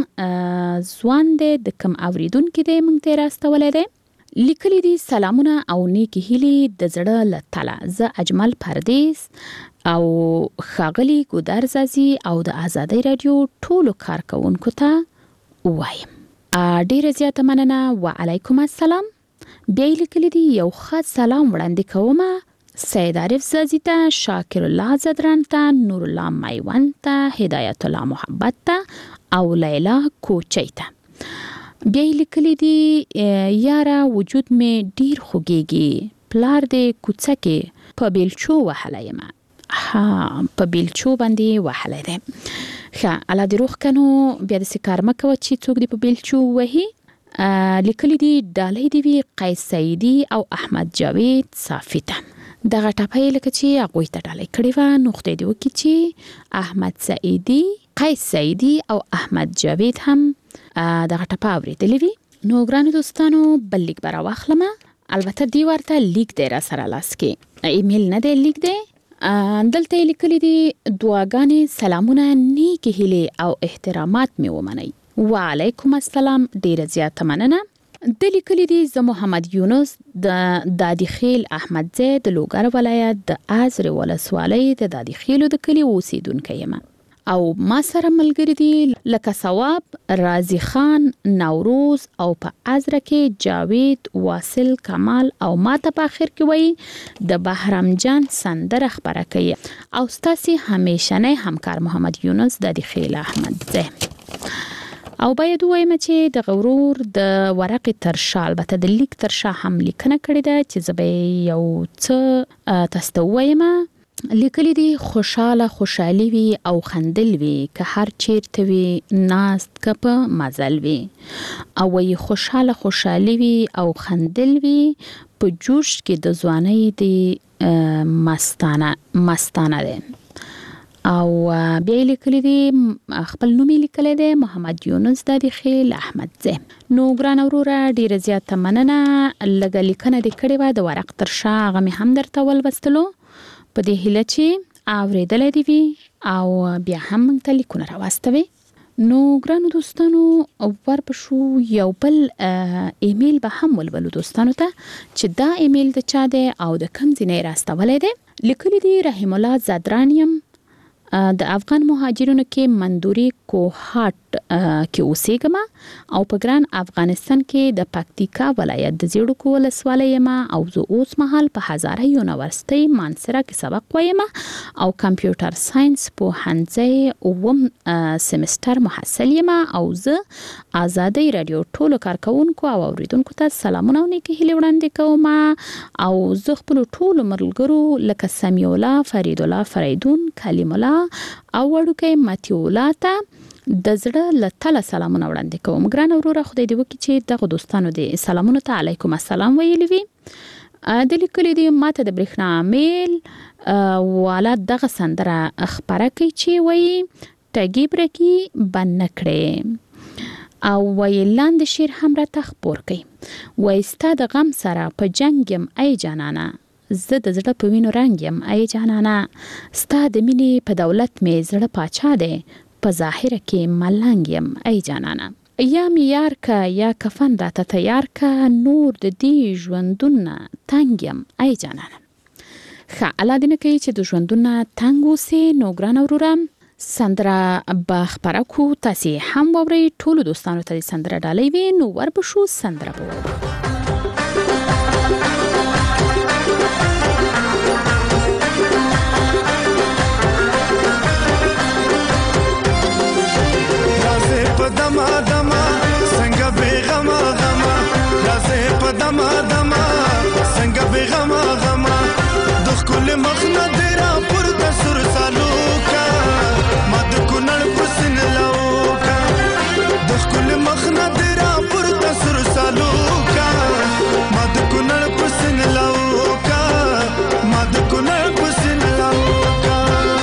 کم ځوان دی د کم اوریدونکي دی موږ ته راستولی دی. لیکلی دي سلامونه او نیکی هیلې د زړه له تله. زه اجمل پردیس او ښاغلي ګودر زازي او د آزادۍ رادیو ټولو کارکونکو ته وایم ډیره زیاته مننه. وعلیکم السلام. بیا یې لیکلی دي یو ښه سلام وړاندې کومه سید عارف زازي ته، شاکر الله زدران ته، نور الله میوند ته، هدایت الله محبت ته او لیلا کوچی ته. بیا یې لیکلی دي یاره وجود مې ډیر خوږیږي، پلار دې کوڅه کې په بیلچو وهلی یم. ها په بیلچو باندې وهلی دی. ښه الله دې روغ کنو، بیا داسې کار مه کوه چې څوک دې په بیلچو وهي. لیکلی دي ډالۍ دې وي قیس سعیدي او احمد جاوید صافي ته. دغه ټپه یې لکه چې هغوی ته ډالۍ کړې وه، نو خدای دې وکړي چې احمد سعیدي، قیس سعیدي او احمد جاوید هم دغه ټپه اوریدلې وي. نو ګرانو دوستانو بل لیک به راواخلمه. البته دی ورته لیک دی را سره لاس کې، ایمیل نه دی، لیک دی. دلته یې لیکلي دي دعاګانې، سلامونه، نیکې هیلې او احترامات مې ومنئ. وعلیکم السلام، ډیره زیاته مننه. د لیکلي دي زه محمد یونس د دادی خیل احمدزی د لوګر ولایت د ازرې ولسوالۍ د دادی خیلو د کلي اوسیدونکی یم او ما سره ملګري دي لکه ثواب، رازي خان، نوروز او په ازره کې جاوید، واصل، کمال او ما ته په اخر کې وایي د بهرام جان سندره خپره کوي او ستاسې همیشنی همکار محمد یونس دادی خیل احمدزی. او باید وایم چې د غورور د ورقې ترشا، البته د لیک ترشا هم لیکنه کړې ده چې زه به یو څه تاسو ته ووایم. لیکلی دي خوشاله خوشحالي وي او خندل وي که هر چیرته وي ناست که په مزل وي. او وایي خوشاله خوشحالي وي او خندل وي په جوش کې د ځوانۍ د مستانه مستانه ده. او بیا یې لیکلی دي خپل نوم یې لیکلی دی محمد یونس دادی خیل احمدزی. نو ګران وروره ډیره زیاته مننه. لږه لیکنه دې کړې وه د ورق تر شا، هغه مې هم درته ولوستلو په دې هیله چې اورېدلی دې وي او بیا هم موږ ته لیکونه راواستوي. نو ګرانو دوستانو ورپشو یو بل ایمیل به هم ولولو دوستانو ته چې دا ایمیل د چا دی او د کوم ځای نه یې راستولی دی. لیکلی دي رحیم الله زدران یم، د افغان مهاجرینو کې مندوري کوهاټ کې اوسېږم او په ګران افغانستان کې د پکتیکا ولایت د زیړوکو ولسوالۍ یم او زه اوس مهال په هزاره یونیورسټۍ مانسره کې سبق وایم او کمپیوټر ساينس پوهنځی اووم سمستر محصل یم او زه آزادۍ رادیو ټولو کارکونکو او اوریدونکو ته سلامونه او نیکې هیلې وړاندې کوم او زه خپلو ټولو ملګرو لکه سمیع الله، فرید الله فریدون، کلیم الله او وړوکی متیولا ته د زړه له تله سلامونه وړاندې کوم. ګران وروره خدای دې وکړي چې دغه دوستانو دې سلامونو ته علیکم السلام ویلي وي. د لیکلي دي ماته د برېښنا میل والا دغه سندره خپره کوي چې وایي ټګي برګي بند نه کړې او وایي لاندې شعر هم راته خپور کوي. وایي ستا د غم سره په جنګ یم ای جانانه، زه د زړه په وینو رنگ یم ای جانانه ستا د مینې په دولت مې زړه پاچا دی په ظاهر کې ملنګ یم ای جانانه یا می یار کا یا کفن راته تیار کا نور د دې ژوندونه تنگ یم ای جانانه ښه الله دې نه کوي چې د ژوندونه تنگ اوسې نو ګرانه وروره سندره به خپره کو تاسې هم واورئ ټولو دوستانو ته د سندره ډالۍ وي نو وربشو سندره به واورو دما دما څنګه بیغما غما راځه په دما دما څنګه بیغما غما د خپل مخنه درا پر د سر سالو کا مد کونړ پسن لوکا د خپل مخنه درا پر د سر سالو کا مد کونړ پسن لوکا مد کونړ پسن لوکا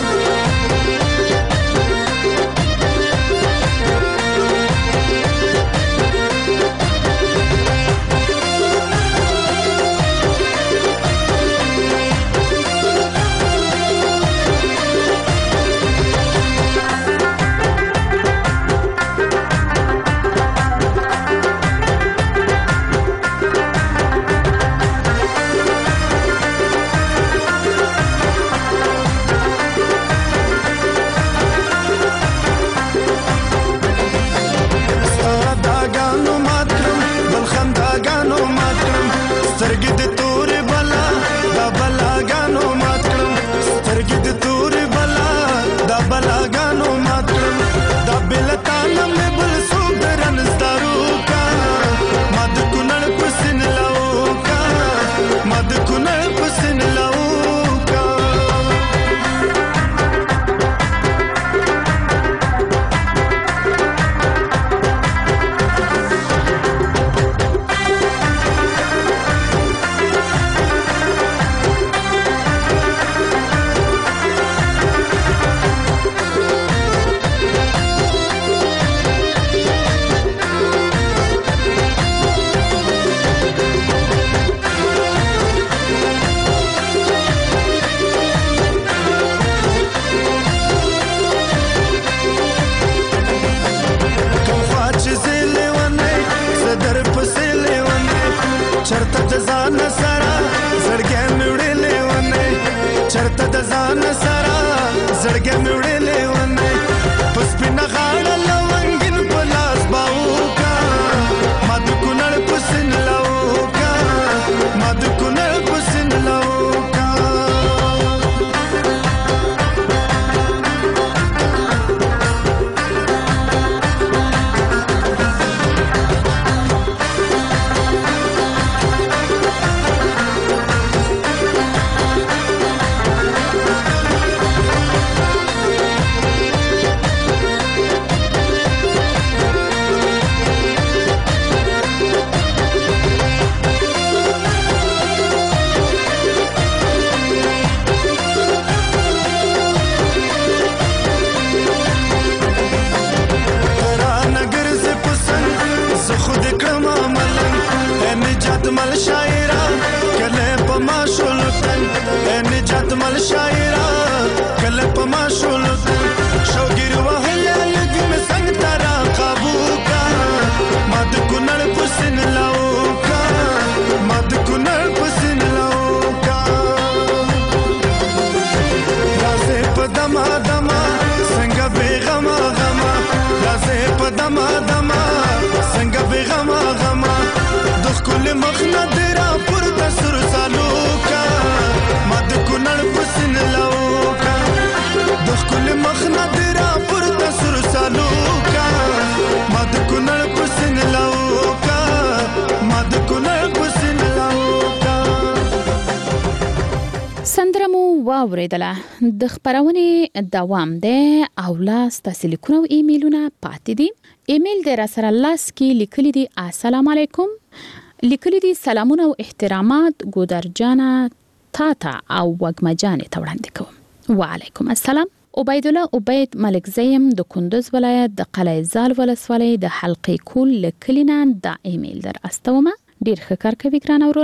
واوریدله د خبرونه دوام ده او لاس تاسو لیکونه او ایمیلونه پاتې دي ایمیل د را سره لاس کې لیکلي دي السلام علیکم لیکلي دي سلامونه او احترامات ګودرجانه تاتا او وګمجانه ته وړاندې کوم وعلیکم السلام عبید الله عبید ملک زیم د کندوز ولایت د قلعه زال ولسوالۍ د حلقې کول لیکلینا د ایمیل در استومه ډیر ښه کار کوي ګران اوروره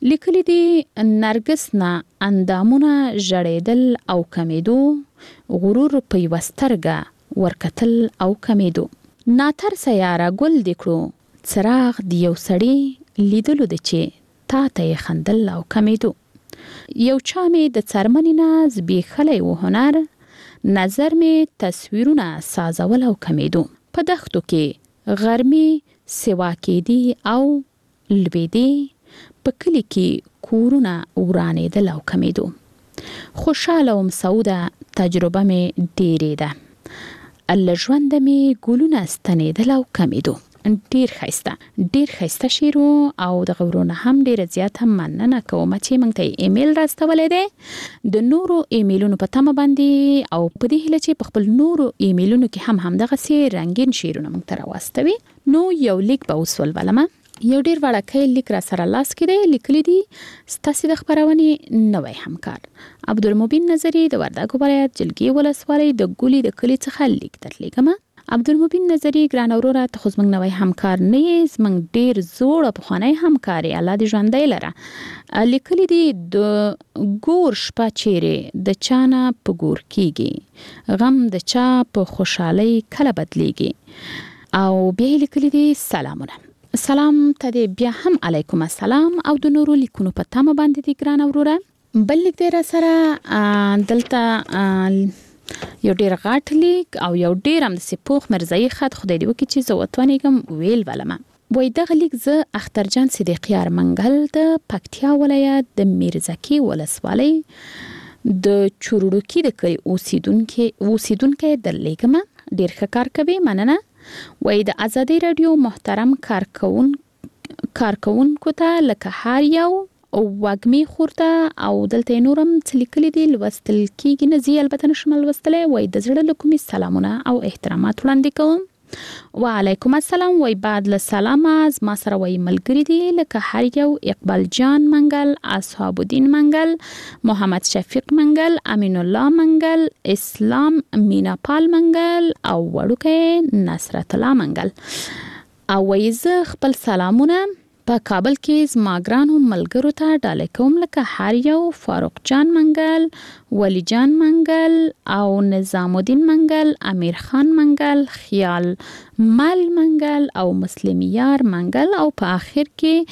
لیکلي دي نرګس نه اندامونه ژړېدل او کمیدو، غرور په یوه سترګه ورکتل او کمیدو. ناتر سیاره ګل دې کړو څراغ د یو سړي لیدلو د چې تا ته یې خندل او کمیدو. یو چا مې د څرمنې نه زبېښلی و هنر، نظر مې تصویرونه سازول او کمیدو. په دښتو کې غرمې سوا کېدې او لوېدې، په کلي کې کورونه ورانېدل او کمیدو. خوشاله وم سعوده، تجربه مې ډېرې ده، له ژونده مې ګلونه ستنېدل او کمیدو. ډیر ښایسته ډیر ښایسته شعر او د غورونه هم ډیره زیاته مننه کوم چې موږ ته ایمیل راستولی دی. د نورو ایمیلونو په تمه باندې او په دې هیله چې په خپل نورو ایمیلونو کې هم همدغسې رنګین شعرونه موږ ته راواستوي. نو یو لیک به اوس ولولمه. یو ډیر وړوکی لیک را سره لاس کې دی. لیکلی دي ستاسې د خپرونې نوی همکار عبدالمبین نظري د وردګو ولایت جلګې ولسوالۍ د ګولي د کلي څخه لیک درلیږمه. عبدالمبین نظري ګران وروره، ته خو زموږ نوی همکار نه یې، زموږ ډیر زوړ پخوانی همکار یې، الله دې ژوندی لره. لیکلی دي د ګور شپه چیرې د چا نه په ګور کیږي، غم د چا په خوشحالۍ کله بدلیږي. او بیا یې لیکلی دي سلامونه. سلام ته دې بیا هم علیکم السلام او د نورو لیکونو په تمه باندې دي ګران وروره. بل لیک دی را سره دلته یو ډیر غټ لیک او یو ډیر هم داسې پوخ مرزایي خط، خدای دې وکړي چې زه وتوانېږم ویل ولمه. وایي دغه لیک زه اخترجان صدیقیار منګل د پکتیا ولایت د میرزکي ولسوالۍ د چورړوکي د کلي اوسیدونکی اوسیدونکی درلیږمه. ډیر ښه کار کوي، مننه. وایي د ازادي راډیو محترم کارکون کارکونکو ته لکه هر یو وږمې خورته او دلته یې نورم څه لیکلي دي لوستل کېږي نه، زه البته نشم لوستلی. وایي د زړه له کومې سلامونه او احترامات وړاندې کوم. وعلیکم السلام. وایي بعد له سلامه زما سره وایي ملګري دي لکه هر یو اقبال جان منګل، اصحاب الدین منګل، محمد شفیق منګل، امین الله منګل، اسلام مینا پال منګل او وړوکی نصرت الله منګل. او وایي زه خپل سلامونه په کابل کې زما ګرانو ملګرو ته ډالۍ کوم لکه هر یو فاروق جان منګل، ولی جان منګل او نظام الدین منګل، امیر خان منګل، خیال مل منګل او مسلم یار منګل. او په آخر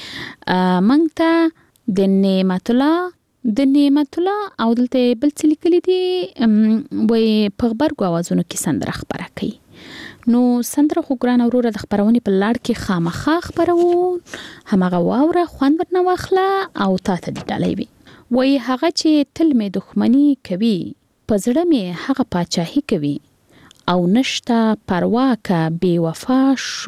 کې منګ ته د نعمت الله د نعمت الله او دلته بل څه لیکلي دي، وایي په غبرګو اوازونو کې سندره خپره کوي. نو سندره خو ګران وروره د خپرونې په لړ کې خامخا خپرو، همغه واوره خوند ورنه واخله او تا ته دې ډالۍ وي. وایي هغه چې تل مې دښمني کوي، په زړه مې هغه پاچاهي کوي، او نشته پروا که بې وفا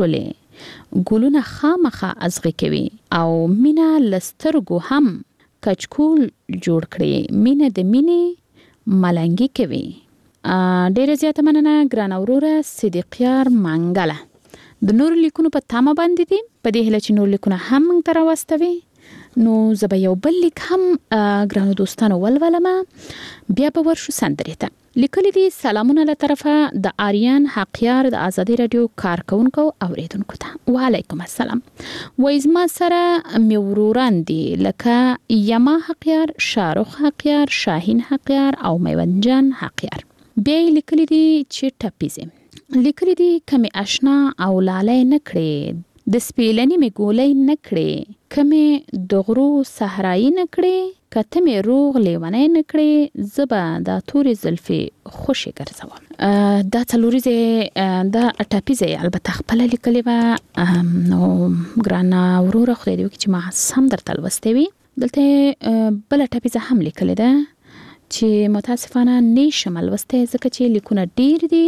شولې، ګلونه خامخا ازغې کوي، او مینه له سترګو هم کچکول جوړ کړي، مینه د مینې ملنګي کوي. ډیره زیاته مننه ګران وروره صدیقیار منګله. د نور لیکونو په تمه باندې دي، په دې هیله چې نور لیکونه هم موږ ته راواستوي. نو زه به یو بل لیک هم ګرانو دوستانو ولولمه. بیا به ورشو سندرې ته. لیکلي دي سلامونه له طرفه د آریان حقیار د ازادي راډیو کارکونکو اوریدونکو ته. وعلیکم السلام. وایي زما سره مې وروران دي لکه یما حقیار، شاروخ حقیار، شاهین حقیار او میوندجان حقیار. بیا یې لیکلي دي چې ټپیزې لیکلي دي کمې اشنا او لالی نه کړې، د سپیلنې مې ګولۍ نه کړې، کمې د غرو صحرایي نه کړې، که ته مې روغ لیونی نه کړې، زه به دا تورې زلفې خوشې ګرځوم. دا څلوریزې دا ټپیزې البته خپله لیکلې وه. نو ګرانه وروره خدای دې وکړي چې ما هم درته لوستې وي. دلته بله ټپیزه هم لیکلې ده چې متاسفانه نشم لوستی ځکه چې لیکونه ډیر دي.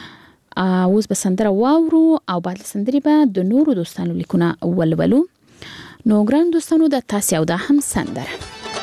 اوس به سندره واورو او بعد له سندرې به د نورو دوستانو لیکونه ولولو. نو ګران دوستانو د تاسې او دا هم سندره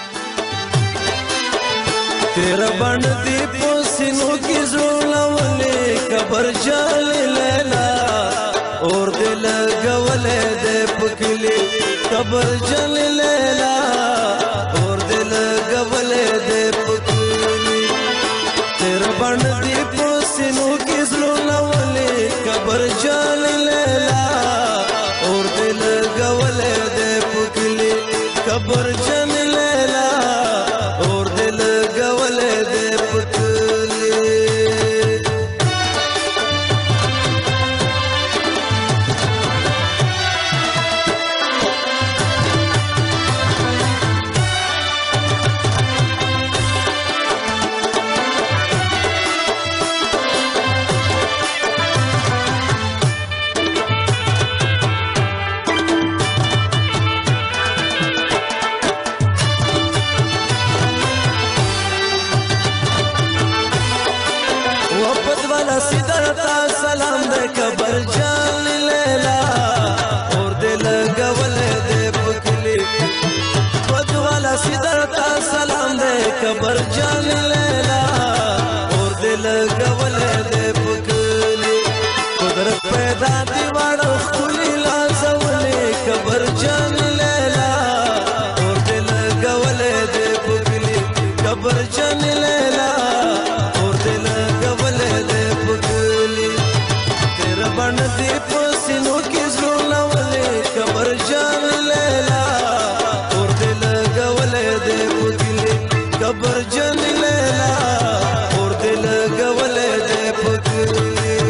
تیرا بند دی پوسینو کی زولولې کبر جال لیلا اور دل غولې د پکلی کبر جال لیلا اور دل غولې د پکلی تیرا بند دی پوسینو کی زولولې کبر جال لیلا اور دل غولې د پکلی کبر والا سیدرتا سلام دے قبر جان لیلا اور دل گول دے پکلی ود والا سیدرتا سلام دے قبر جان لیلا اور دل گول دے پکلی قدرت پیدا دیوار خلی لازولی قبر جان لیلا اور دل گول دے پکلی قبر جان لیلا اور دل گول دے پکلی تیرا بن دی پسینو کی زلونا ولی قبر جان لیلا اور دل گول دے پکلی قبر جان لیلا اور دل گول دے پکلی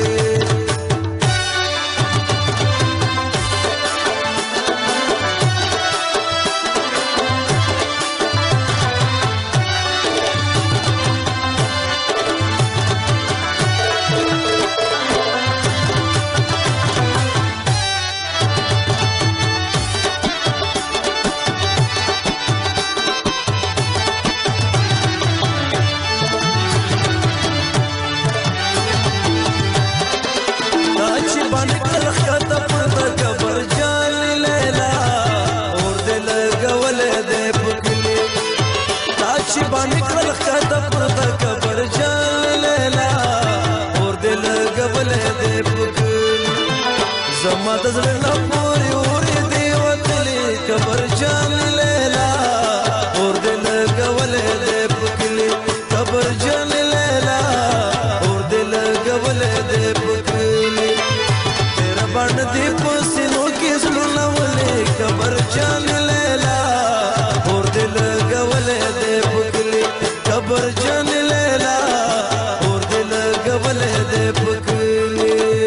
زما د زړه نه پورې اورې دی وتلې قبر جان لیلا اور دل ګولې دې پکلي قبر جان لیلا اور دل ګولې دې پکلي تیرا باندې دې پسینو کې زړه ولې قبر جان لیلا اور دل ګولې دې پکلي قبر جان لیلا اور دل ګولې دې پکلي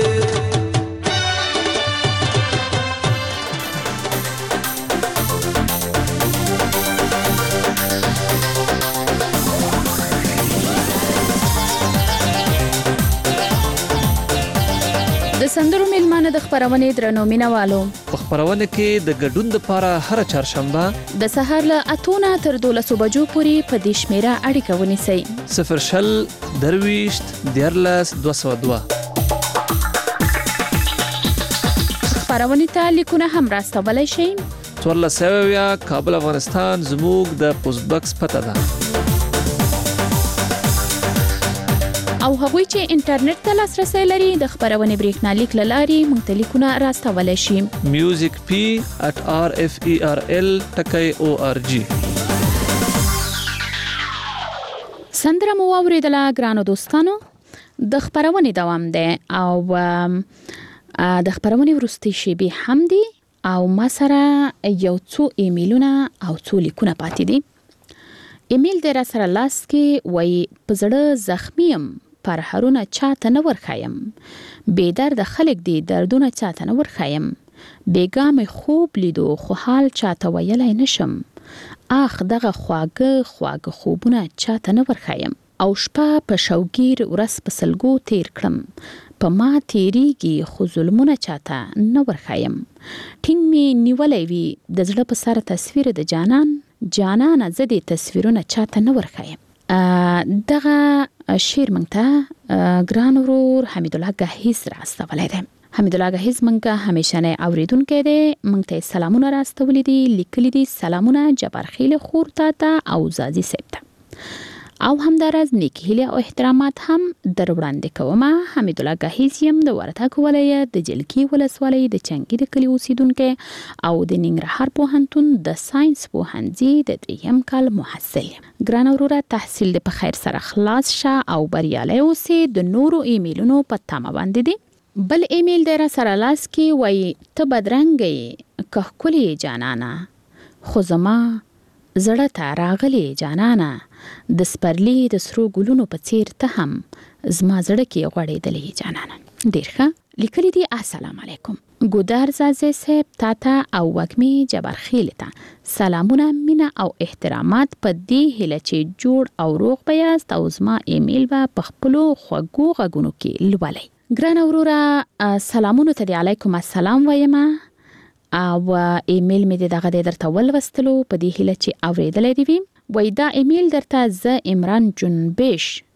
د سندرو میلمانه د خبرونې درنو مینوالو په خبرونه کې د ګډون لپاره هر چهارشنبه د سهار له اتونه تر دولسو بجو پورې په دې شمیره اړیکه ونیسئ صفر شل درویشت دیارلس دوه سوه دوه خبرونې ته لیکونه هم راستولی شئ څوارلس سوه اویا کابل افغانستان زموږ د پوسټ بکس پته ده او هغوی چې انټرنیټ ته لاسرسی لري د خبرونې بریښنالیک له لارې موږ ته لیکونه راستولی شي میوزیک پی ات آر اف ای آر ال ټکی او آر جی سندره مو واورېدله ګرانو دوستانو د خبرونې دوام دی او د خبرونې وروستۍ شیبې هم دي او ما سره یو څو ایمیلونه او څو لیکونه پاتې دي ایمیل دی را سره لاس کې وایي په زړه زخمی یم پر هرونه چاته نه ورخایم بېدرده خلک دي دردونه چاته نه ورخایم بېګا مې خوب لیدو خو حال چاته ویلی نشم آخ دغه خواږه خواږه خوبونه چاته نه ورخایم او شپه په شوګیر ورځ په سلګو تیر کړم په ما تیریږي خو ظلمونه چاته نه ورخایم ټینګ مې نیولی وي د زړه په سر تصویر د جانان جانانه زه دې تصویرونه چاته نه ورخایم دغه شعر موږ ته ګران ورور حمیدالله ګهیز راستولی دی حمیدالله ګهیز موږ همیشنی اوریدونکی دی موږ ته سلامونه راستولی دي لیکلي دي سلامونه جبارخیل خور تاته او زازي صاحب ته او همداراز نیک هیله او احترامات هم در وړاندې کوم حمیدالله ګهیز یم د وردګ ولایت د جلکی ولسوالۍ د چنګي د کلي اوسیدونکی او د ننګرهار پوهنتون د ساينس پوهنځي د دریم کال محصل ګران وروره تحصیل د په خیر سره خلاص شه او بریالی اوسې د نورو ایمیلونو په تمه باندې دي بل ایمیل دی را سره لاس کې وایي ته بدرنګه یې که ښکلې جانانه خو زما زړه ته راغلې جانانه د سپرلي د سرو ګلونو په څیر ته هم زما زړه کې غوړېدلې جانانه ډېر ښه لیکلي دي السلام علیکم ګودار زازي صاحب تاته او وږمې جبارخیل ته سلامونه مینه او احترامات په دې هیله چې جوړ او روغ به یاست او زما ایمیل به په خپلو خوږو غږونو کې لولئ ګرانه وروره سلامونو ته دې علیکم السلام وایم او ایمیل مې دغه د درته ولوستلو په دې هیله چې اوریدلې دی وي وای دا ایمیل درته ز عمران جنبش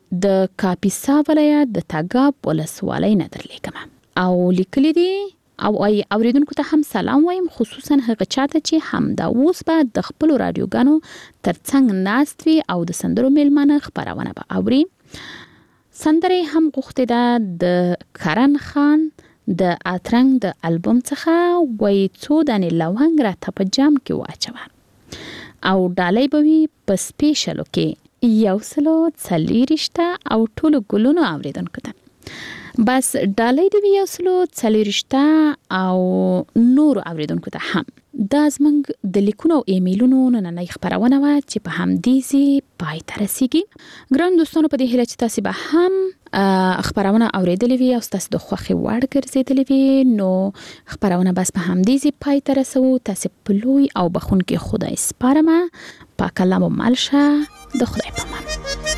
د کاپیسا ولایت د تګاب ولسوالۍ نه درلیږم او لیکلي دي او ای اوریدونکو ته هم سلام وایم، خصوصا هغه چاته چې هم دا اوس به د خپل رادیوګانو ترڅنګ ناست وي او د سندرو میلمانه خبرونه به اوري. سندره هم غوښتې ده د کرن خان د اترنګ د البوم څخه، وای څو دانې لونګ راته په جام کې واچوه او ډالۍ به وي په سپیشلو کې یو سلو څلوېښت او ټولو ګلونو اوریدونکو ته بس ډالۍ دی یو سلو څلوېښت او نور اوریدونکو ته هم. دا زموږ د لیکونو او ایمیلونو نننۍ خبرونه وه چې په همدې ځای پای ته رسیږي. ګران دوستانو، په دې هیله چې تاسې به هم خبرونه اوریدلې وي او ستاسو د خوښې وړ ګرځېدلې وي، نو خبرونه بس په همدې ځای پای ته رسوو. تاسې په لوی او بخښونکي خدای سپارمه. پاک الله مو مل شه. د خدای په امان.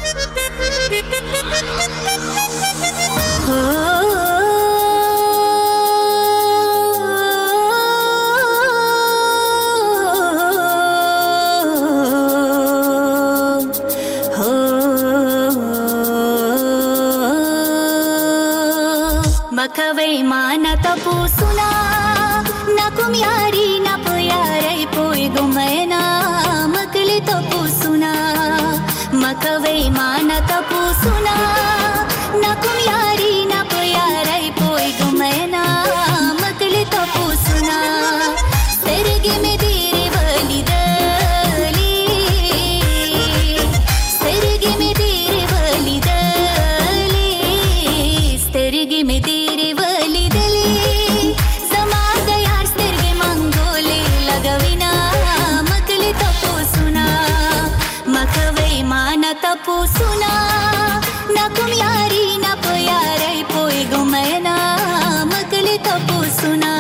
مکوي مانا تپو سنا نا کوم یاري نا پیاري پوي ګمنا مکلی تپو سنا مکوي مانا تپو سنا نا کوم یاري نا پیاري پوي ګمنا مکلی تپو سنا سترګې مې ډېرې ولیدلې سترګې مې ډېرې ولیدلې سترګې مې تپو سنا نا کوم یاري نا پیاري پوي ګمنا مکلی تپو سنا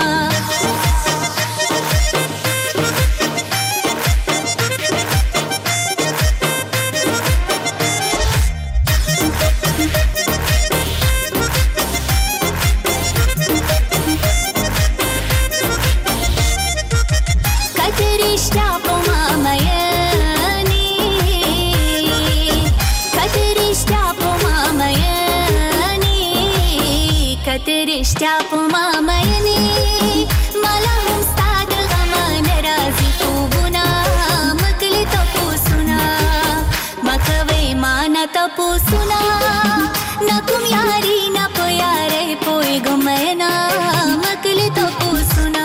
رشتیا په ما مینې مالا هم ستا د غم ناراضي خوبونه مکلی تپوسونه مکوي مانا تپوسونه نه کوم یاري نه په یارۍ پوهېږم مینا مکلی تپوسونه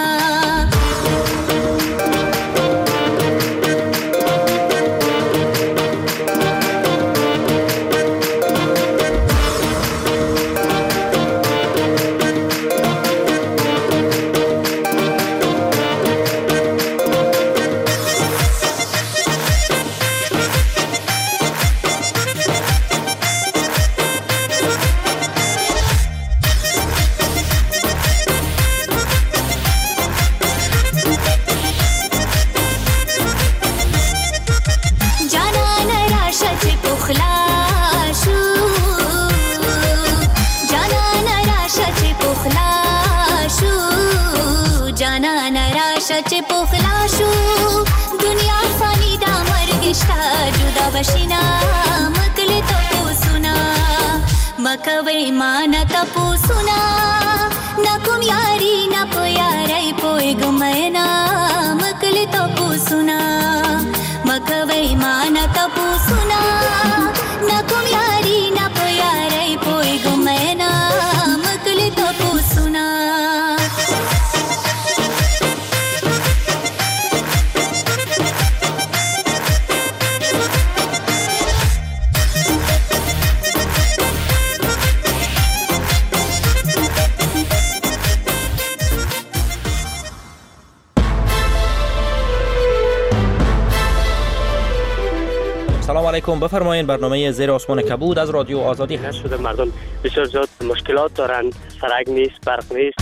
چې پوخلا شو دنیا فانی دا مرګ شتا جدا بشینا مکلی تپوسونه مکوي مانا تپوسونه نا کوم یاري نا په یارۍ پوهېږم مینا مکلی تپوسونه مکوي مانا تپوسونه نا کوم یاري نا په یارۍ پوهېږم مینا مکلی تپوسونه سلام علیکم. بفرمایید برنامه زیر آسمان کبود از رادیو آزادی هست. شده مردم بسیار زیاد مشکلات دارند، سرک نیست، برق نیست.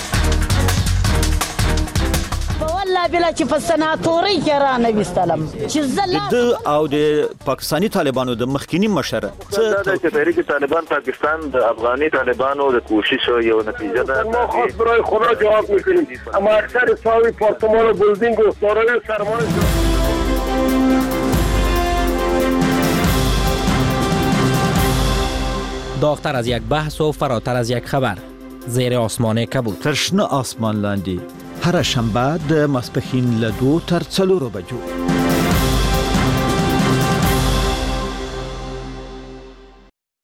والله بلا چې په سناتوري کې را نویستلم چې زله د او د پاکستانی طالبانو د مخکینی مشر څه د تحریک طالبان پاکستان د افغاني طالبانو د کوشش یو نتیجه ده. ما خاص برای خدا جواب میکنیم. اما اکثر ساوی پارتمان و بلدینگ و سارای سرمان داغتر از یک بحث و فراتر از یک خبر. زیر آسمان کبود. تر شنه آسمان لاندې هر شنبه د ماسپښین له دوو تر څلورو بجو